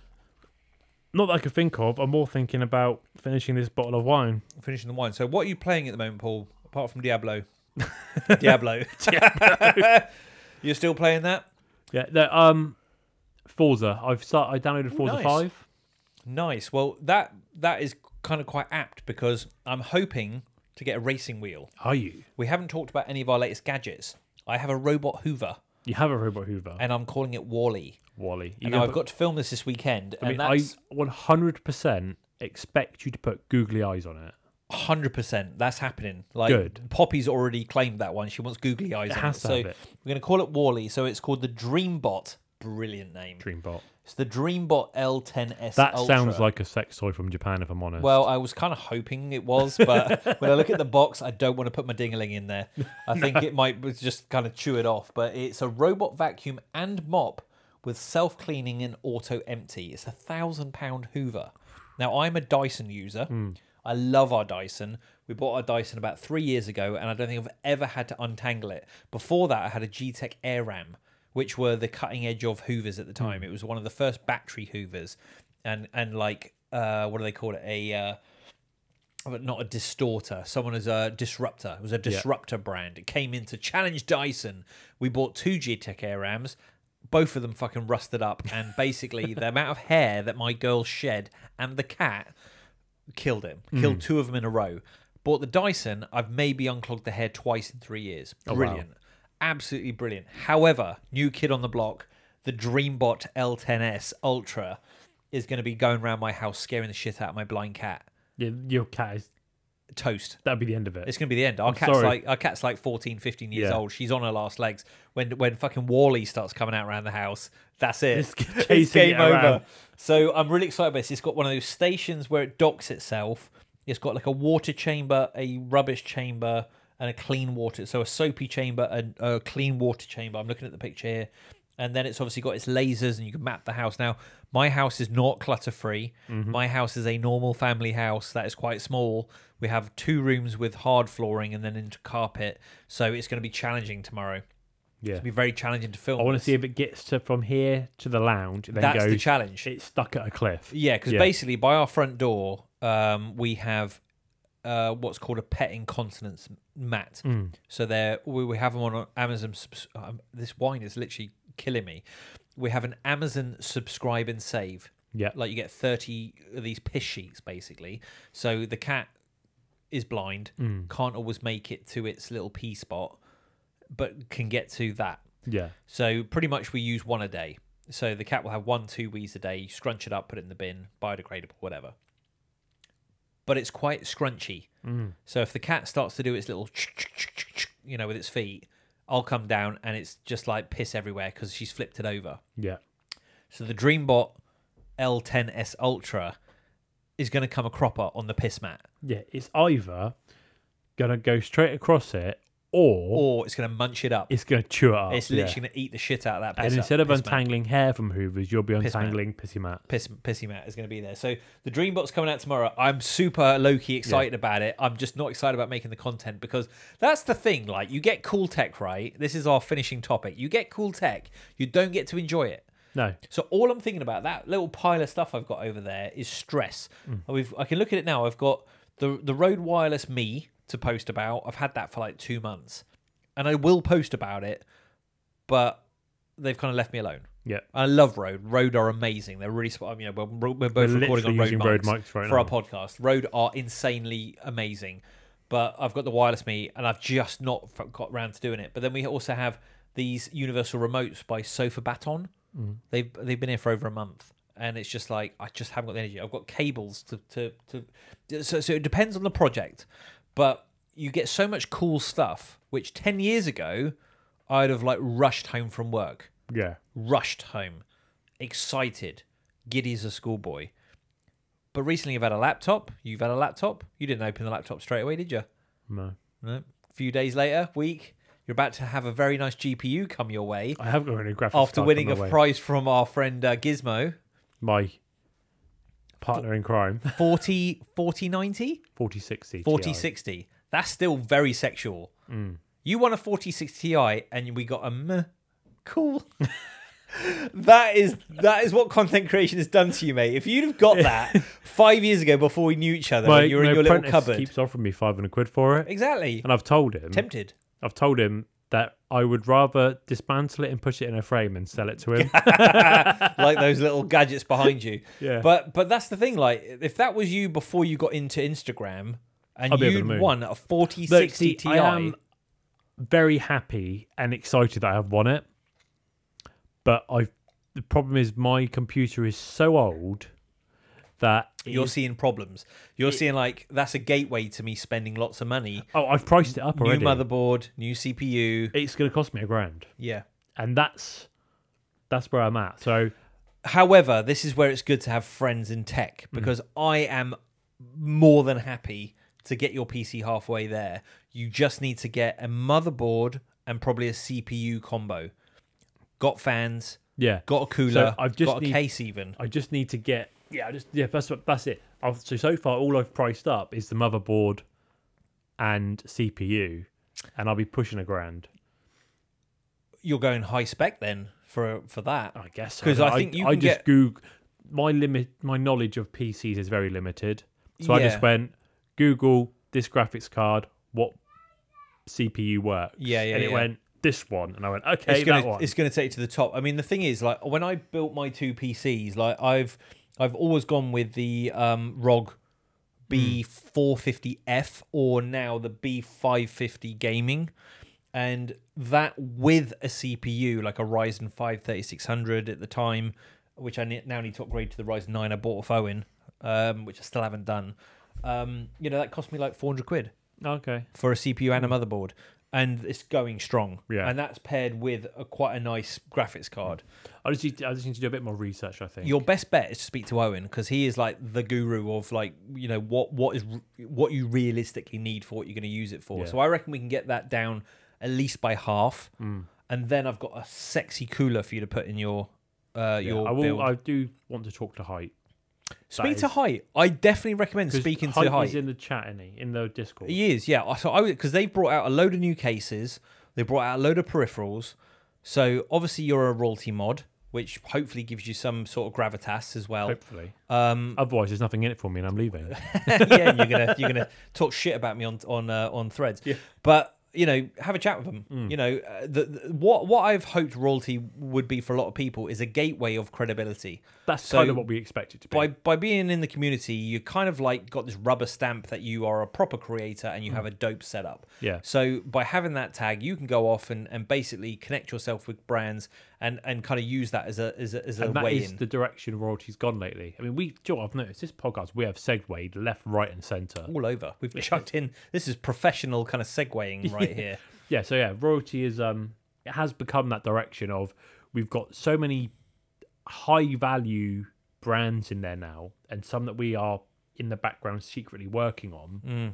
Not that I could think of. I'm more thinking about finishing this bottle of wine. Finishing the wine. So, what are you playing at the moment, Paul? Apart from Diablo, Diablo. You're still playing that? Yeah. The, um, Forza. I've start. I downloaded Ooh, Forza nice. Five. Nice. Well, that that is kind of quite apt because I'm hoping to get a racing wheel. Are you? We haven't talked about any of our latest gadgets. I have a robot Hoover, You have a robot Hoover, and I'm calling it Wally. Wally. You And gonna I've put- got to film this this weekend, I mean, and I that's one hundred percent expect you to put googly eyes on it. one hundred percent. That's happening. Like, Good. Poppy's already claimed that one. She wants googly eyes It on has it. to So have it. we're going to call it Wally. So it's called the Dreambot. Brilliant name. Dreambot. It's the Dreambot L ten S That Ultra. sounds like a sex toy from Japan, if I'm honest. Well, I was kind of hoping it was, but when I look at the box, I don't want to put my ding-a-ling in there. I think it might just kind of chew it off. But it's a robot vacuum and mop with self-cleaning and auto-empty. It's a thousand-pound Hoover. Now, I'm a Dyson user. Mm. I love our Dyson. We bought our Dyson about three years ago, and I don't think I've ever had to untangle it. Before that, I had a G-Tech AirRam, which were the cutting edge of Hoovers at the time. Mm. It was one of the first battery Hoovers, and and like uh, what do they call it? A uh, not a distorter. Someone as a disruptor. It was a disruptor brand. It came in to challenge Dyson. We bought two G-Tech AirRams. Both of them fucking rusted up, and basically the amount of hair that my girl shed and the cat killed him. Killed two of them in a row. Bought the Dyson. I've maybe unclogged the hair twice in three years. Oh, wow. Brilliant. Absolutely brilliant. However, new kid on the block, the Dreambot L ten S Ultra is going to be going around my house scaring the shit out of my blind cat. Yeah, your cat is toast. That'd be the end of it. It's going to be the end. Our I'm cat's sorry. like our cat's like fourteen, fifteen years Yeah. old. She's on her last legs. When when fucking Wally starts coming out around the house, that's it. It's It's chasing game it around. over. So I'm really excited about this. It's got one of those stations where it docks itself. It's got like a water chamber, a rubbish chamber, and a clean water. So a soapy chamber and a clean water chamber. I'm looking at the picture here. And then it's obviously got its lasers and you can map the house. Now, my house is not clutter free. Mm-hmm. My house is a normal family house that is quite small. We have two rooms with hard flooring and then into carpet. So it's going to be challenging tomorrow. Yeah. It'll be very challenging to film. I want to this. see if it gets to from here to the lounge and then That's goes. the challenge. It's stuck at a cliff. Yeah, because Yeah. basically by our front door, um, we have uh, what's called a pet incontinence mat. Mm. So there, we, we have them on Amazon. subs- Um, this wine is literally killing me. We have an Amazon subscribe and save. Yeah. Like you get thirty of these piss sheets basically. So the cat is blind, Mm. can't always make it to its little pee spot, but can get to that. Yeah. So pretty much we use one a day. So the cat will have one, two wees a day. You scrunch it up, put it in the bin, biodegradable, whatever. But it's quite scrunchy. Mm. So if the cat starts to do its little, you know, with its feet, I'll come down and it's just like piss everywhere because she's flipped it over. Yeah. So the Dreambot L ten S Ultra is going to come a cropper on the piss mat, Yeah. It's either gonna go straight across it, or, or it's going to munch it up. it's gonna chew it up. It's yeah. literally going to eat the shit out of that piss. And up- instead of piss mat. untangling hair from hoovers, you'll be Piss mat. untangling pissy mat. Piss, pissy mat is going to be there. So the Dreambot's coming out tomorrow. I'm super low key excited about it. I'm just not excited about making the content because that's the thing. Like you get cool tech, right? This is our finishing topic. You get cool tech, you don't get to enjoy it. No. So all I'm thinking about, that little pile of stuff I've got over there, is stress. Mm. We've I can look at it now. I've got the the Rode Wireless Me to post about. I've had that for like two months, and I will post about it, but they've kind of left me alone. Yeah. I love Rode. Rode are amazing. They're really spot. You know, we're, we're both We're recording on literally Rode using mics, Rode mics right for our now. podcast. Rode are insanely amazing, but I've got the Wireless Me, and I've just not f- got around to doing it. But then we also have these universal remotes by Sofa Baton. Mm. They've they've been here for over a month, and it's just like I just haven't got the energy. I've got cables to to, to so so it depends on the project, but you get so much cool stuff which ten years ago I'd have like rushed home from work, Yeah. rushed home, excited, giddy as a schoolboy. But recently you've had a laptop. You've had a laptop. You didn't open the laptop straight away, did you? No. No. A few days later, week. You're about to have a very nice G P U come your way I have got any graphics after card winning a on the way. prize from our friend uh, Gizmo. My partner in crime. forty, forty ninety? forty sixty. forty sixty. That's still very sexual. Mm. You won a forty sixty Ti and we got a meh. Cool. that is that is what content creation has done to you, mate. If you'd have got that five years ago before we knew each other, My, and you were my in your little apprentice cupboard. keeps offering me five hundred quid for it. Exactly. And I've told him. Tempted. I've told him that I would rather dismantle it and push it in a frame and sell it to him. Like those little gadgets behind you. Yeah. But but that's the thing, like if that was you before you got into Instagram and I'd be over the you'd moon. won a forty Look, sixty see, Ti. I am very happy and excited that I have won it. But I, the problem is my computer is so old that You're it- seeing problems. You're it- seeing like that's a gateway to me spending lots of money. oh, I've priced it up New already. motherboard, new C P U. It's going to cost me a grand, Yeah. and that's that's where I'm at. So However, this is where it's good to have friends in tech Mm. because I am more than happy to get your P C halfway there. You just need to get a motherboard and probably a C P U combo. Got fans, yeah, got a cooler, So I've just got a need- case even. I just need to get yeah, I just yeah. That's what that's it. I've, so so far, all I've priced up is the motherboard and C P U, and I'll be pushing a grand. You're going high spec then for for that. I guess 'Cause I think you I can just get- Goog my limit. My knowledge of P Cs is very limited, so I Yeah. just went Google this graphics card. What C P U works? Yeah, yeah, And it yeah. went this one, and I went okay, it's gonna that one. it's gonna take you to the top. I mean, the thing is, like when I built my two P Cs, like I've I've always gone with the um, R O G B four fifty F or now the B five fifty gaming, and that with a C P U like a Ryzen five thirty-six hundred at the time, which I ne- now need to upgrade to the Ryzen nine I bought off Owen, um, which I still haven't done. Um, you know, that cost me like four hundred quid Okay. for a C P U and a motherboard, and it's going strong. Yeah. And that's paired with a quite a nice graphics card. I just need to, I just need to do a bit more research, I think. Your best bet is to speak to Owen because he is like the guru of like you know what what is what you realistically need for what you're going to use it for. Yeah. So I reckon we can get that down at least by half, Mm. and then I've got a sexy cooler for you to put in your uh, Yeah, your I will. build. I do want to talk to Height. Speak that to is- Height. I definitely recommend 'Cause speaking Height to Height. is in the chat, isn't he? In the Discord. He is, yeah. So I because they brought out a load of new cases. They brought out a load of peripherals. So obviously you're a royalty mod, which hopefully gives you some sort of gravitas as well. Hopefully. Um, Otherwise, there's nothing in it for me, and I'm leaving. yeah, you're gonna you're gonna talk shit about me on on uh, on Threads. Yeah. But you know, have a chat with them. Mm. You know, uh, the, the, what what I've hoped royalty would be for a lot of people is a gateway of credibility. That's So kind of what we expect it to be. By by being in the community, you kind of like got this rubber stamp that you are a proper creator and you have a dope setup. Yeah. So by having that tag, you can go off and, and basically connect yourself with brands and, and kind of use that as a as a, as a And that way is in. the direction royalty's gone lately. I mean, we, do you know what I've noticed? This podcast, we have segued left, right, and centre. All over. We've chucked in. This is professional kind of segueing right here. Yeah, so yeah, royalty is um, it has become that direction of we've got so many high value brands in there now, and some that we are in the background secretly working on. Mm.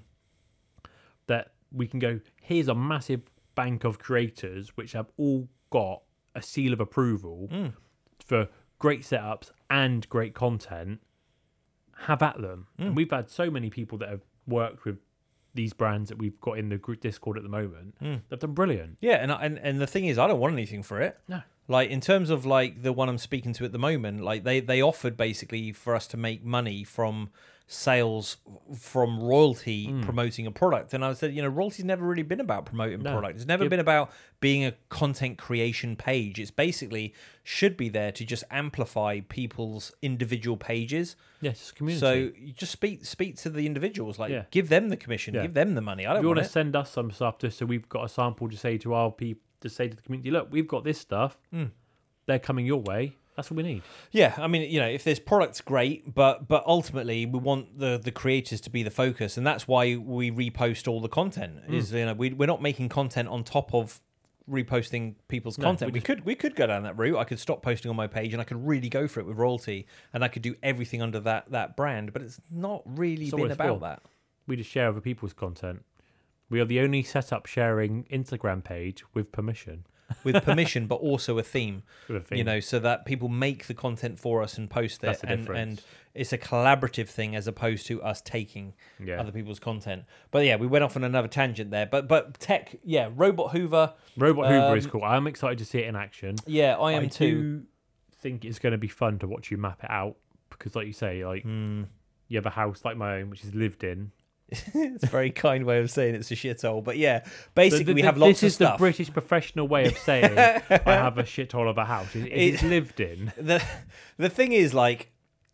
That we can go. Here's a massive bank of creators which have all got a seal of approval Mm. for great setups and great content. Have at them. Mm. And we've had so many people that have worked with these brands that we've got in the group Discord at the moment. Mm. They've done brilliant. Yeah, and, I- and and the thing is, I don't want anything for it. No. Like in terms of like the one I'm speaking to at the moment, like they they offered basically for us to make money from sales from royalty Mm. promoting a product, and I said, you know, royalty's never really been about promoting No. product. It's never Give- been about being a content creation page. It's basically should be there to just amplify people's individual pages. Yes, it's community. So you just speak speak to the individuals, like Yeah. give them the commission, Yeah. give them the money. I if don't you want want it. to send us some stuff just so we've got a sample to say to our people, to say to the community, look, we've got this stuff. Mm. They're coming your way. That's what we need. Yeah, I mean, you know, if there's products, great, but but ultimately we want the the creators to be the focus, and that's why we repost all the content. Mm. Is you know we we're not making content on top of reposting people's No, content. we We, just- could we could go down that route. I could stop posting on my page, and I could really go for it with royalty, and I could do everything under that that brand. But it's not really It's been always about for. that. We just share other people's content. We are the only setup sharing Instagram page with permission. With permission, but also a theme. With a thing. You know, so that people make the content for us and post it, That's the and, difference. and it's a collaborative thing as opposed to us taking yeah. other people's content. But yeah, we went off on another tangent there. But but tech, yeah, Robot Hoover. Robot Hoover is um, cool. I'm excited to see it in action. Yeah, I am too. do think it's going to be fun to watch you map it out because, like you say, like Mm. you have a house like my own, which is lived in. It's a very kind way of saying it's a shithole. But yeah, basically The- the- we have this lots of is stuff. the British professional way of saying I have a shithole of a house. It, it's It- lived in. the the thing is, like,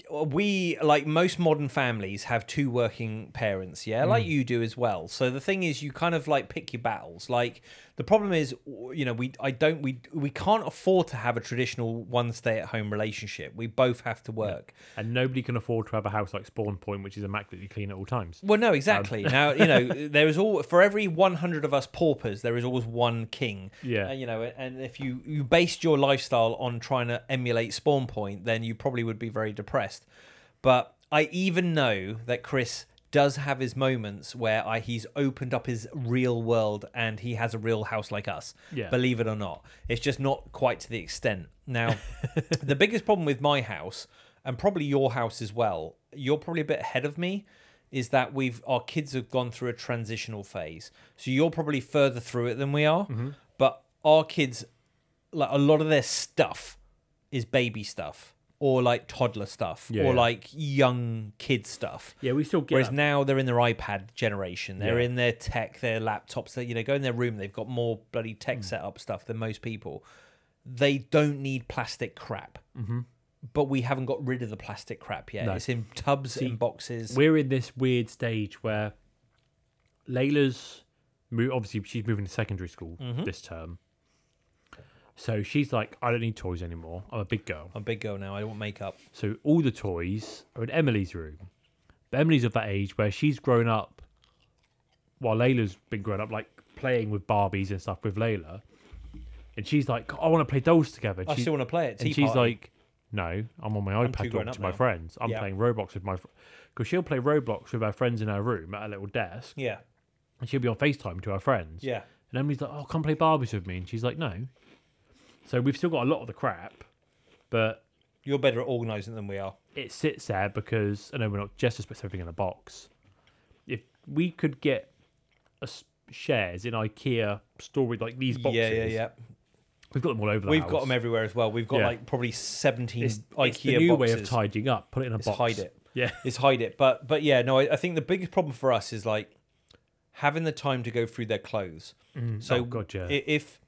we like most modern families have two working parents, yeah, like Mm. you do as well. So the thing is, you kind of like pick your battles. Like the problem is, you know, we I don't we we can't afford to have a traditional one stay at home relationship. We both have to work. And nobody can afford to have a house like Spawn Point, which is immaculately clean at all times. Well, no, exactly. now, you know, there is all for every one hundred of us paupers, there is always one king. Yeah. Uh, you know, and if you you based your lifestyle on trying to emulate Spawn Point, then you probably would be very depressed. But I even know that Chris does have his moments where I, he's opened up his real world and he has a real house like us. Yeah. Believe it or not, it's just not quite to the extent. Now, the biggest problem with my house, and probably your house as well, you're probably a bit ahead of me, is that we've our kids have gone through a transitional phase. So you're probably further through it than we are. Mm-hmm. But our kids, like a lot of their stuff is baby stuff or like toddler stuff Yeah, or yeah. like young kid stuff. Yeah, we still get Whereas that. now they're in their iPad generation. They're Yeah. in their tech, their laptops. They, you know, go in their room. They've got more bloody tech Mm. setup stuff than most people. They don't need plastic crap. Mhm. But we haven't got rid of the plastic crap yet. No. It's in tubs See, and boxes. We're in this weird stage where Layla's mo- obviously she's moving to secondary school Mhm. this term. So she's like, I don't need toys anymore. I'm a big girl. I'm a big girl now. I don't want makeup. So all the toys are in Emily's room. But Emily's of that age where she's grown up, while Layla's been growing up, like playing with Barbies and stuff with Layla. And she's like, I want to play dolls together. I She- still want to play it. and Tea she's party. like, no, I'm on my too iPad grown talking up to my now. friends. I'm Yeah. playing Roblox with my... Because she'll play Roblox with her friends in her room at a little desk. yeah, And she'll be on FaceTime to her friends. yeah. And Emily's like, oh, come play Barbies with me. And she's like, no. So we've still got a lot of the crap, but You're better at organising than we are. it sits there because, I know we're not just puts everything in a box. If we could get a s- shares in IKEA storage, like these boxes, Yeah, yeah, yeah. we've got them all over the We've house. got them everywhere as well. We've got Yeah. like probably seventeen It's, IKEA it's the new boxes. way of tidying up. Put it in a It's box. hide it. Yeah. Is hide it. But but yeah, no, I, I think the biggest problem for us is like having the time to go through their clothes. So oh, God, yeah. i- if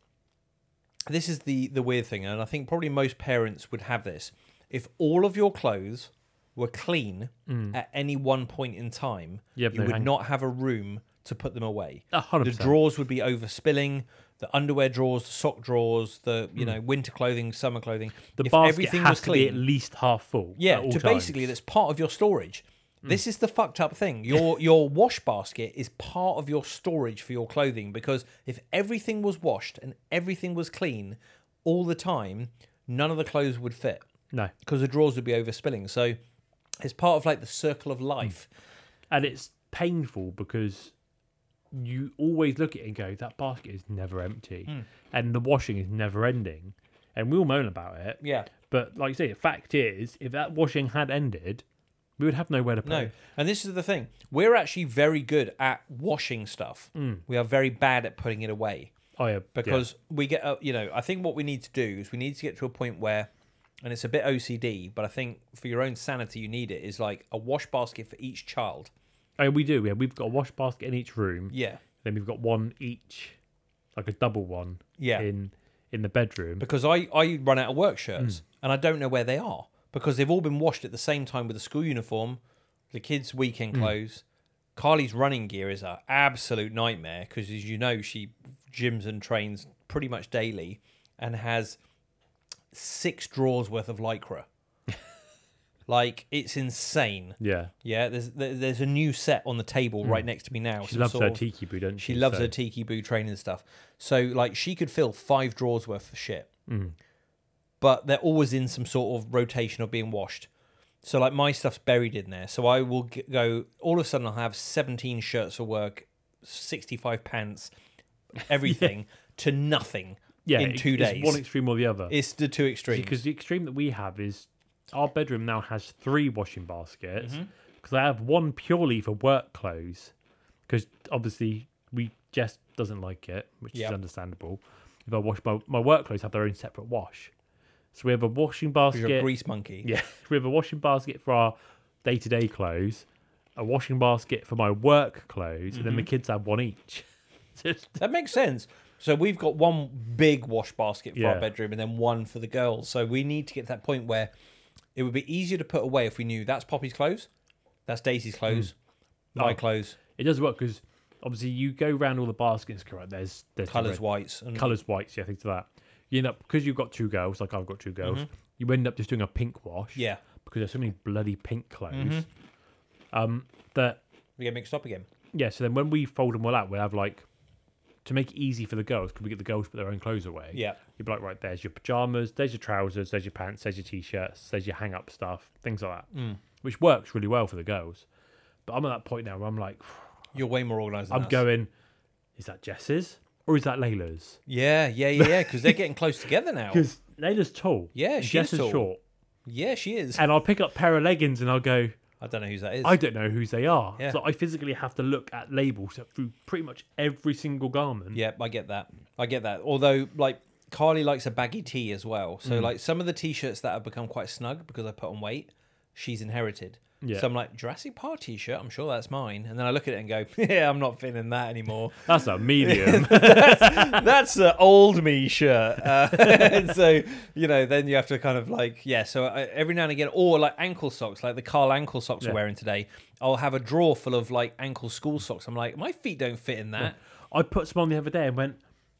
this is the the weird thing, and I think probably most parents would have this, if all of your clothes were clean at any one point in time, Yeah, you no would hang- not have a room to put them away. A hundred The percent. drawers would be overspilling. The underwear drawers, the sock drawers, the you know winter clothing, summer clothing. Hmm. The if basket everything has was to be clean, at least half full. yeah, at all to times. basically that's part of your storage. Hmm. This is the fucked up thing. Your your wash basket is part of your storage for your clothing because if everything was washed and everything was clean all the time, none of the clothes would fit No. because the drawers would be overspilling. So it's part of like the circle of life. And it's painful because you always look at it and go, that basket is never empty. Hmm. And the washing is never ending. And we all moan about it. Yeah. But like I say, the fact is, if that washing had ended, we would have nowhere to put No, it. and this is the thing. We're actually very good at washing stuff. We are very bad at putting it away. Oh, yeah. Because we get, uh, you know, I think what we need to do is we need to get to a point where, and it's a bit O C D, but I think for your own sanity, you need it, is like a wash basket for each child. yeah. Oh, we do. Yeah. We've got a wash basket in each room. Yeah. Then we've got one each, like a double one Yeah. in in the bedroom. Because I, I run out of work shirts Hmm. and I don't know where they are because they've all been washed at the same time with the school uniform, the kids' weekend Hmm. clothes. Carly's running gear is an absolute nightmare because, as you know, she gyms and trains pretty much daily and has six drawers worth of Lycra. Like, it's insane. Yeah. Yeah, there's there- there's a new set on the table right next to me now. Hmm. She some loves sort her of- tiki boo, doesn't she? She loves So- her tiki boo training stuff. So, like, she could fill five drawers worth of shit. Mm. But they're always in some sort of rotation of being washed. So, like, my stuff's buried in there. So I will g- go, all of a sudden, I'll have seventeen shirts for work, sixty-five pants, everything, to nothing Yeah. in it- two it's days. one extreme or the other. It's the two extremes. Because the extreme that we have is our bedroom now has three washing baskets Mm-hmm. because I have one purely for work clothes because obviously we Jess doesn't like it, which Yep. is understandable. If I wash my my work clothes have their own separate wash, so we have a washing 'Cause you're a basket. grease monkey. Yeah, we have a washing basket for our day to day clothes, a washing basket for my work clothes, and then Mm-hmm. the kids have one each. So it's- That makes sense. So we've got one big wash basket for our Yeah. bedroom and then one for the girls. So we need to get to that point where it would be easier to put away if we knew that's Poppy's clothes, that's Daisy's clothes, my Oh. clothes, it does work because obviously you go around all the baskets. Correct? There's there's the colours red- whites. And colours whites, yeah, things like that. You end up because you've got two girls, like I've got two girls. You end up just doing a pink wash, yeah, because there's so many bloody pink clothes. Mhm. Um, that we get mixed up again. yeah. So then when we fold them all out, we'll have like to make it easy for the girls. Could we get the girls to put their own clothes away? Yeah. You'd be like, right, there's your pajamas, there's your trousers, there's your pants, there's your t-shirts, there's your hang-up stuff, things like that, Mm. which works really well for the girls. But I'm at that point now where I'm like, You're way more organised than I'm us. going, is that Jess's or is that Layla's? Yeah, yeah, yeah, yeah, because they're getting close together now. Because Layla's tall. Yeah, and she Jess is tall. short. Yeah, she is. And I'll pick up a pair of leggings and I'll go, I don't know whose that is. I don't know whose they are. Yeah. So I physically have to look at labels through pretty much every single garment. Yeah, I get that. I get that. Although, like, Carly likes a baggy tee as well. So, Mm. like, some of the t-shirts that have become quite snug because I put on weight, she's inherited. Yeah. So I'm like, Jurassic Park t-shirt, I'm sure that's mine. And then I look at it and go, yeah, I'm not feeling that anymore. That's a medium. That's an old me shirt. Uh, and so, you know, then you have to kind of like, yeah. So I, every now and again, or like ankle socks, like the Carl ankle socks Yeah. we're wearing today, I'll have a drawer full of like ankle school socks. I'm like, my feet don't fit in that. I put some on the other day and went,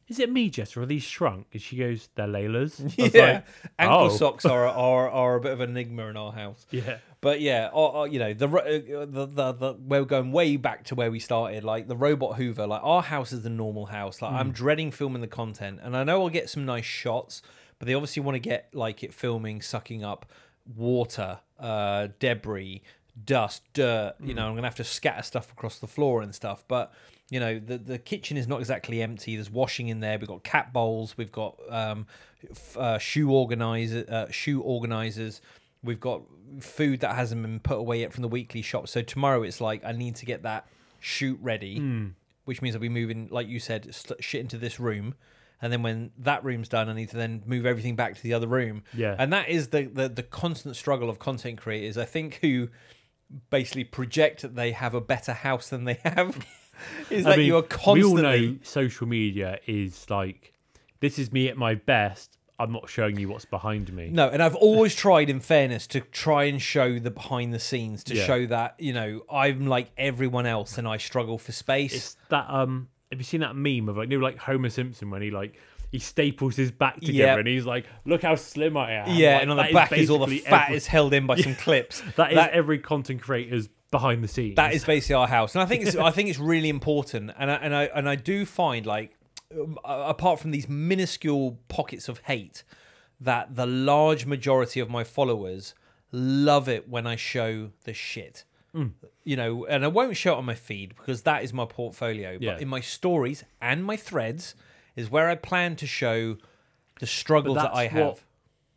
is it me, Jess, or are these shrunk? And she goes, they're Layla's. I was Yeah, like, ankle oh. socks are, are are a bit of an enigma in our house. Yeah. But yeah, or, or, you know, the, uh, the the the we're going way back to where we started. Like the robot Hoover, like our house is the normal house. Like I'm dreading filming the content, and I know I'll get some nice shots, but they obviously want to get like it filming, sucking up water, uh, debris, dust, dirt. You know, I'm gonna have to scatter stuff across the floor and stuff. But you know, the the kitchen is not exactly empty. There's washing in there. We've got cat bowls. We've got um, f- uh, shoe organizer, uh, shoe organizers. We've got food that hasn't been put away yet from the weekly shop. So tomorrow it's like I need to get that shoot ready, Mm. which means I'll be moving, like you said, st- shit into this room. And then when that room's done, I need to then move everything back to the other room. Yeah. And that is the, the, the constant struggle of content creators, I think, who basically project that they have a better house than they have. is I that mean, you are constantly... We all know social media is like, this is me at my best. I'm not showing you what's behind me. No, and I've always tried, in fairness, to try and show the behind the scenes, to Yeah. show that, you know, I'm like everyone else and I struggle for space. It's that, um, have you seen that meme of like, you know, like Homer Simpson when he like, he staples his back together Yep. and he's like, look how slim I am. yeah, Like, and on the that back is all the basically fat every- is held in by some clips. That is that- every content creator's behind the scenes. That is basically our house, and I think it's I think it's really important, and I, and I and I do find like, um, apart from these minuscule pockets of hate, that the large majority of my followers love it when I show the shit. Mm. You know, and I won't show it on my feed because that is my portfolio. Yeah. But in my stories and my threads is where I plan to show the struggles that that's I have. what-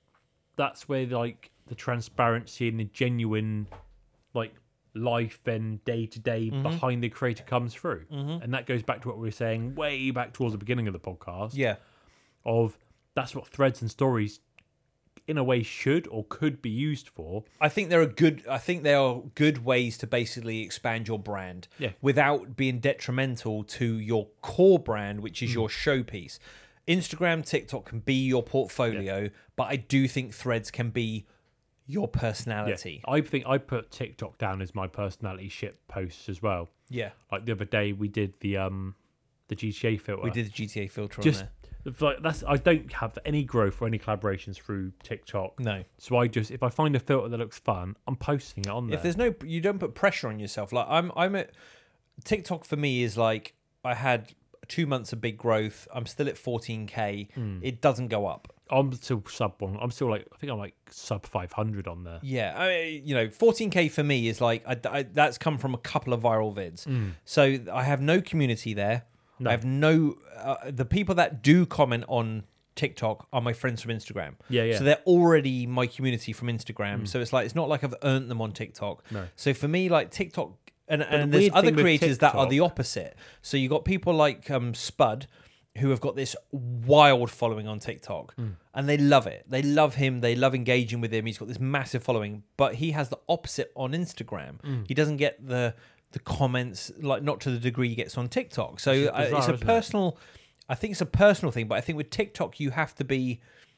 That's where like the transparency and the genuine like life and day to day behind the creator comes through. Mm-hmm. And that goes back to what we were saying way back towards the beginning of the podcast. Yeah. Of that's what threads and stories in a way should or could be used for. I think there are good. I think there are good ways to basically expand your brand, Yeah. without being detrimental to your core brand, which Hmm. is your showpiece. Instagram, TikTok can be your portfolio, but I do think Threads can be your Yeah. personality. I think I put TikTok down as my personality shit posts as well. Yeah, Like the other day we did the um the G T A filter. we did the G T A filter just on it's like that's I don't have any growth or any collaborations through TikTok. there. No, So I just if I find a filter that looks fun, I'm posting it on there. if there's no, you don't put pressure on yourself. Like I'm, I'm at TikTok for me is like I had two months of big growth. I'm still at fourteen K. Hmm. It doesn't go up. I'm still sub one. I'm still like I think I'm like sub five hundred on there. Yeah, I, you know, fourteen K for me is like I, I, that's come from a couple of viral vids. Mm. So I have no community there. No. I have no. Uh, the people that do comment on TikTok are my friends from Instagram. Yeah, yeah. So they're already my community from Instagram. So it's like it's not like I've earned them on TikTok. No. So for me, like TikTok, and, the and there's weird other thing with creators that are the TikTok- opposite. So you got people like um, Spud, who have got this wild following on TikTok, Mm. and they love it. They love him. They love engaging with him. He's got this massive following, but he has the opposite on Instagram. Mm. He doesn't get the the comments, like not to the degree he gets on TikTok. So Which is uh, bizarre, it's a isn't it? personal. I think it's a personal thing, but I think with TikTok you have to be,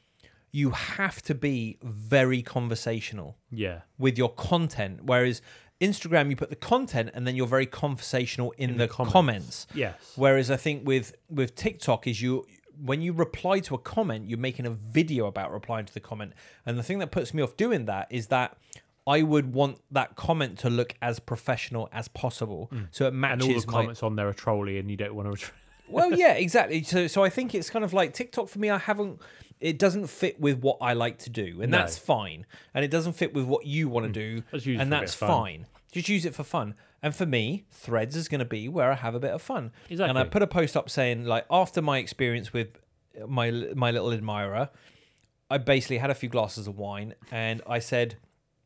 you have to be very conversational Yeah. with your content, whereas Instagram you put the content and then you're very conversational in, In the, the comments. comments. Yes. Whereas I think with with TikTok is you when you reply to a comment, you're making a video about replying to the comment. And the thing that puts me off doing that is that I would want that comment to look as professional as possible, so it And matches all the my. comments on there are trolly, and you don't want to. Well, yeah, exactly. So, so I think it's kind of like TikTok for me. I haven't. It doesn't fit with what I like to do, and No. that's fine. And it doesn't fit with what you want to do, Let's use it and for a bit that's of fun. fine. Just use it for fun. And for me, Threads is going to be where I have a bit of fun. Exactly. And I put a post up saying, like, after my experience with my my little admirer, I basically had a few glasses of wine, and I said,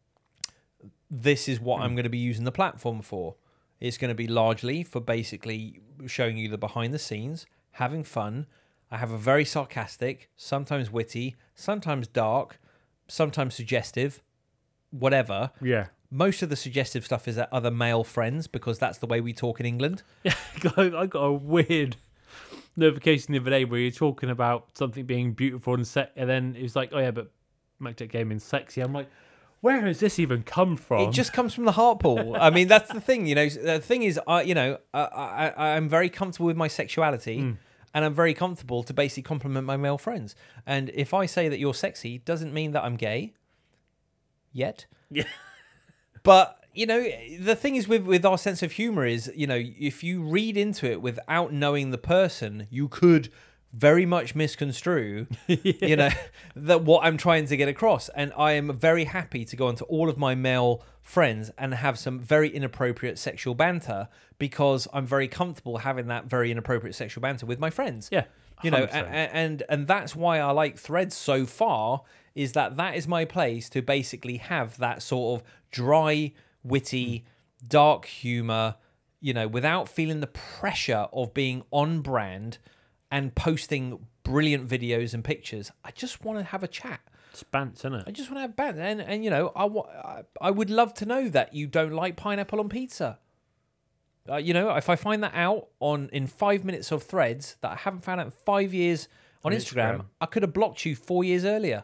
"This is what I'm going to be using the platform for. It's going to be largely for basically showing you the behind the scenes, having fun. I have a very sarcastic, sometimes witty, sometimes dark, sometimes suggestive, whatever. Yeah. Most of the suggestive stuff is at other male friends because that's the way we talk in England. Yeah. I got a weird notification the other day where you're talking about something being beautiful and set, and then it was like, oh yeah, but MacTech Gaming's sexy. I'm like, where has this even come from? It just comes from the heart, Paul. I mean, that's the thing, you know. The thing is, I, you know, I, I, I'm very comfortable with my sexuality, Mm. and I'm very comfortable to basically compliment my male friends. And if I say that you're sexy, doesn't mean that I'm gay yet. Yeah. But, you know, the thing is with, with our sense of humor is, you know, if you read into it without knowing the person, you could very much misconstrue, yeah. you know, that what I'm trying to get across. And I am very happy to go onto all of my male friends and have some very inappropriate sexual banter because I'm very comfortable having that very inappropriate sexual banter with my friends. Yeah. You know, and, and and that's why I like Threads so far, is that that is my place to basically have that sort of dry, witty, mm. dark humor, you know, without feeling the pressure of being on brand and posting brilliant videos and pictures. I just want to have a chat. It's bants, isn't it? I just want to have bants. And, and you know, I, I, I would love to know that you don't like pineapple on pizza. Uh, you know, if I find that out on in five minutes of Threads that I haven't found out in five years on, on Instagram, Instagram, I could have blocked you four years earlier.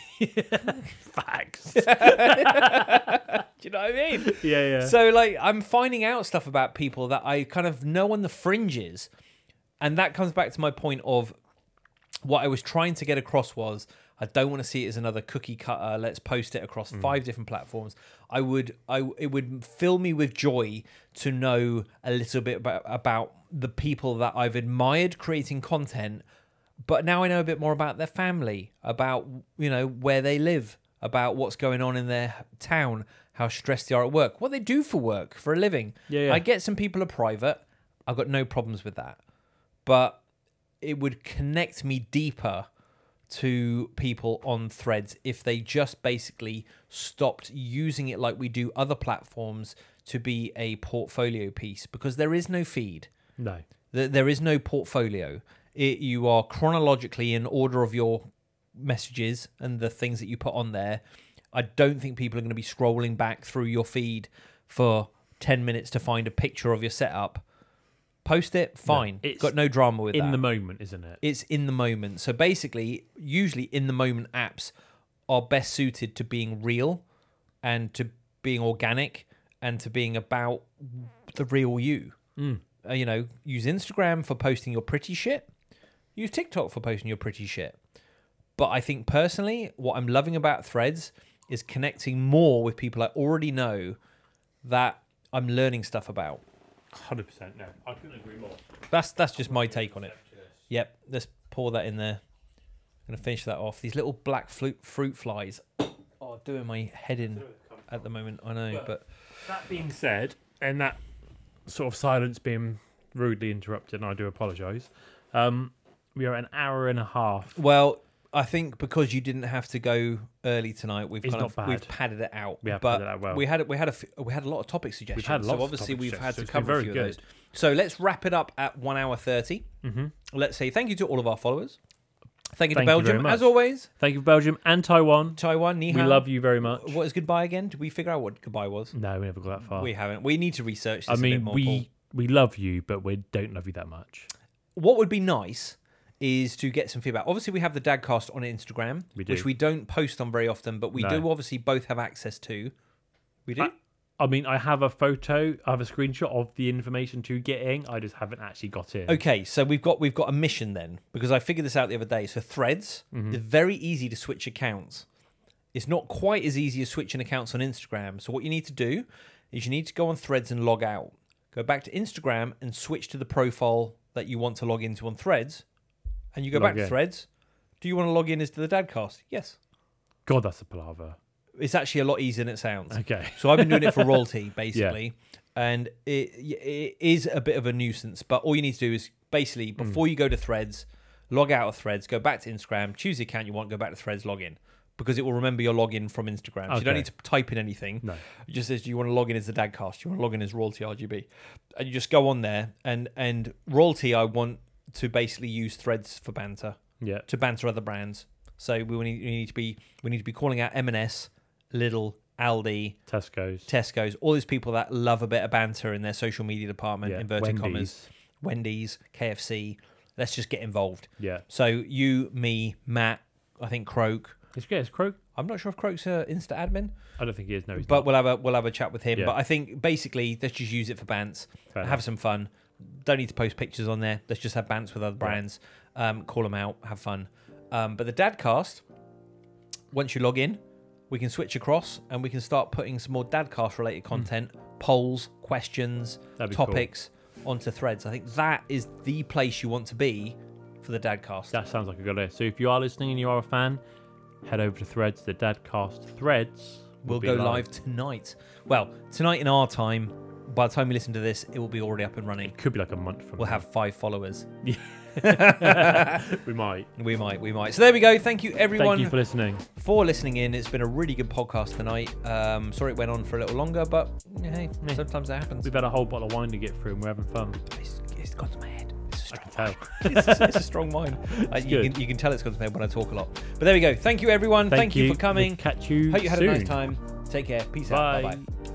Facts. Do you know what I mean? Yeah, yeah. So, like, I'm finding out stuff about people that I kind of know on the fringes. And that comes back to my point of what I was trying to get across was I don't want to see it as another cookie cutter. Let's post it across mm. five different platforms. I would, I it would fill me with joy to know a little bit about, about the people that I've admired creating content, but now I know a bit more about their family, about, you know, where they live, about what's going on in their town, how stressed they are at work, what they do for work, for a living. Yeah, yeah. I get some people are private. I've got no problems with that. But it would connect me deeper to people on Threads if they just basically stopped using it like we do other platforms to be a portfolio piece, because there is no feed. No. There is no portfolio. It, you are chronologically in order of your messages and the things that you put on there. I don't think people are going to be scrolling back through your feed for ten minutes to find a picture of your setup. Post it, fine. No, it's got no drama with in that. the moment, isn't it? It's in the moment. So basically, usually in the moment apps are best suited to being real and to being organic and to being about the real you. Mm. Uh, you know, use Instagram for posting your pretty shit. Use TikTok for posting your pretty shit. But I think personally, what I'm loving about Threads is connecting more with people I already know that I'm learning stuff about. one hundred percent. No, I couldn't agree more. That's that's just my take on it. Yep, let's pour that in there. I'm going to finish that off. These little black fruit, fruit flies are doing my head in at the moment, I know. Well, but that being said, and that sort of silence being rudely interrupted, and I do apologise, um, we are an hour and a half. Well, I think because you didn't have to go early tonight, we've It's kind not of bad. we've padded it out. We have but padded it out well. We had we had a f- we had a lot of topic suggestions. We've had lots so of obviously topic we've had to suggestions. It's cover been a few very of those. So let's wrap it up at one hour thirty. Mm-hmm. Let's say thank you to all of our followers. Thank you Thank to you Belgium very much. as always. Thank you, Belgium and Taiwan. Taiwan, ni hao. We love you very much. What is goodbye again? Did we figure out what goodbye was? No, we never got that far. We haven't. We need to research this I a bit mean, more. we Paul. we love you, but we don't love you that much. What would be nice is to get some feedback. Obviously, we have the Dadcast on Instagram, We do. which we don't post on very often, but we No. do obviously both have access to. We do? I, I mean, I have a photo, I have a screenshot of the information to get in. I just haven't actually got in. Okay, so we've got we've got a mission then, because I figured this out the other day. So Threads Mhm. is very easy to switch accounts. It's not quite as easy as switching accounts on Instagram. So what you need to do is you need to go on Threads and log out. Go back to Instagram and switch to the profile that you want to log into on Threads. And you go Log back to in. Threads. Do you want to log in as to the Dadcast? Yes. God, that's a palaver. It's actually a lot easier than it sounds. Okay. So I've been doing it for royalty, basically. And it, it is a bit of a nuisance. But all you need to do is basically, before you go to Threads, log out of Threads, go back to Instagram, choose the account you want, go back to Threads, log in. Because it will remember your login from Instagram. So you don't Okay. need to type in anything. No. It just says, do you want to log in as the Dadcast? Do you want to log in as Royalty R G B? And you just go on there. And, and Royalty, I want to basically use Threads for banter, Yeah. to banter other brands. So we need, we need to be we need to be calling out M and S, Lidl, Aldi, Tesco's. Tesco's, all these people that love a bit of banter in their social media department, Yeah. inverted Wendy's. commas, Wendy's, K F C. Let's just get involved. Yeah. So you, me, Matt, I think Croak. It's good. It's Croak. I'm not sure if Croak's a Insta admin, I don't think he is. No, he's but not. we'll have a we'll have a chat with him. Yeah. But I think basically let's just use it for bants, Fair have some fun. Don't need to post pictures on there. Let's just have bants with other brands. Um, call them out, have fun. Um, but the Dadcast, once you log in, we can switch across and we can start putting some more Dadcast related content, mm. polls, questions, topics cool. onto Threads. I think that is the place you want to be for the Dadcast. That sounds like a good idea. So if you are listening and you are a fan, head over to Threads. The Dadcast Threads will go live. live tonight. Well, tonight in our time. By the time we listen to this, it will be already up and running. It could be like a month from We'll now. have five followers. Yeah. we might. We might. We might. So there we go. Thank you, everyone. Thank you for listening. For listening in. It's been a really good podcast tonight. Um, sorry it went on for a little longer, but hey, yeah. sometimes that happens. We've had a whole bottle of wine to get through and we're having fun. It's, it's gone to my head. I can tell. it's, it's a strong mind. Uh, you, can, you can tell it's gone to my head when I talk a lot. But there we go. Thank you, everyone. Thank, Thank you. you for coming. We'll catch you Hope you had soon. a nice time. Take care. Peace Bye. out. Bye-bye.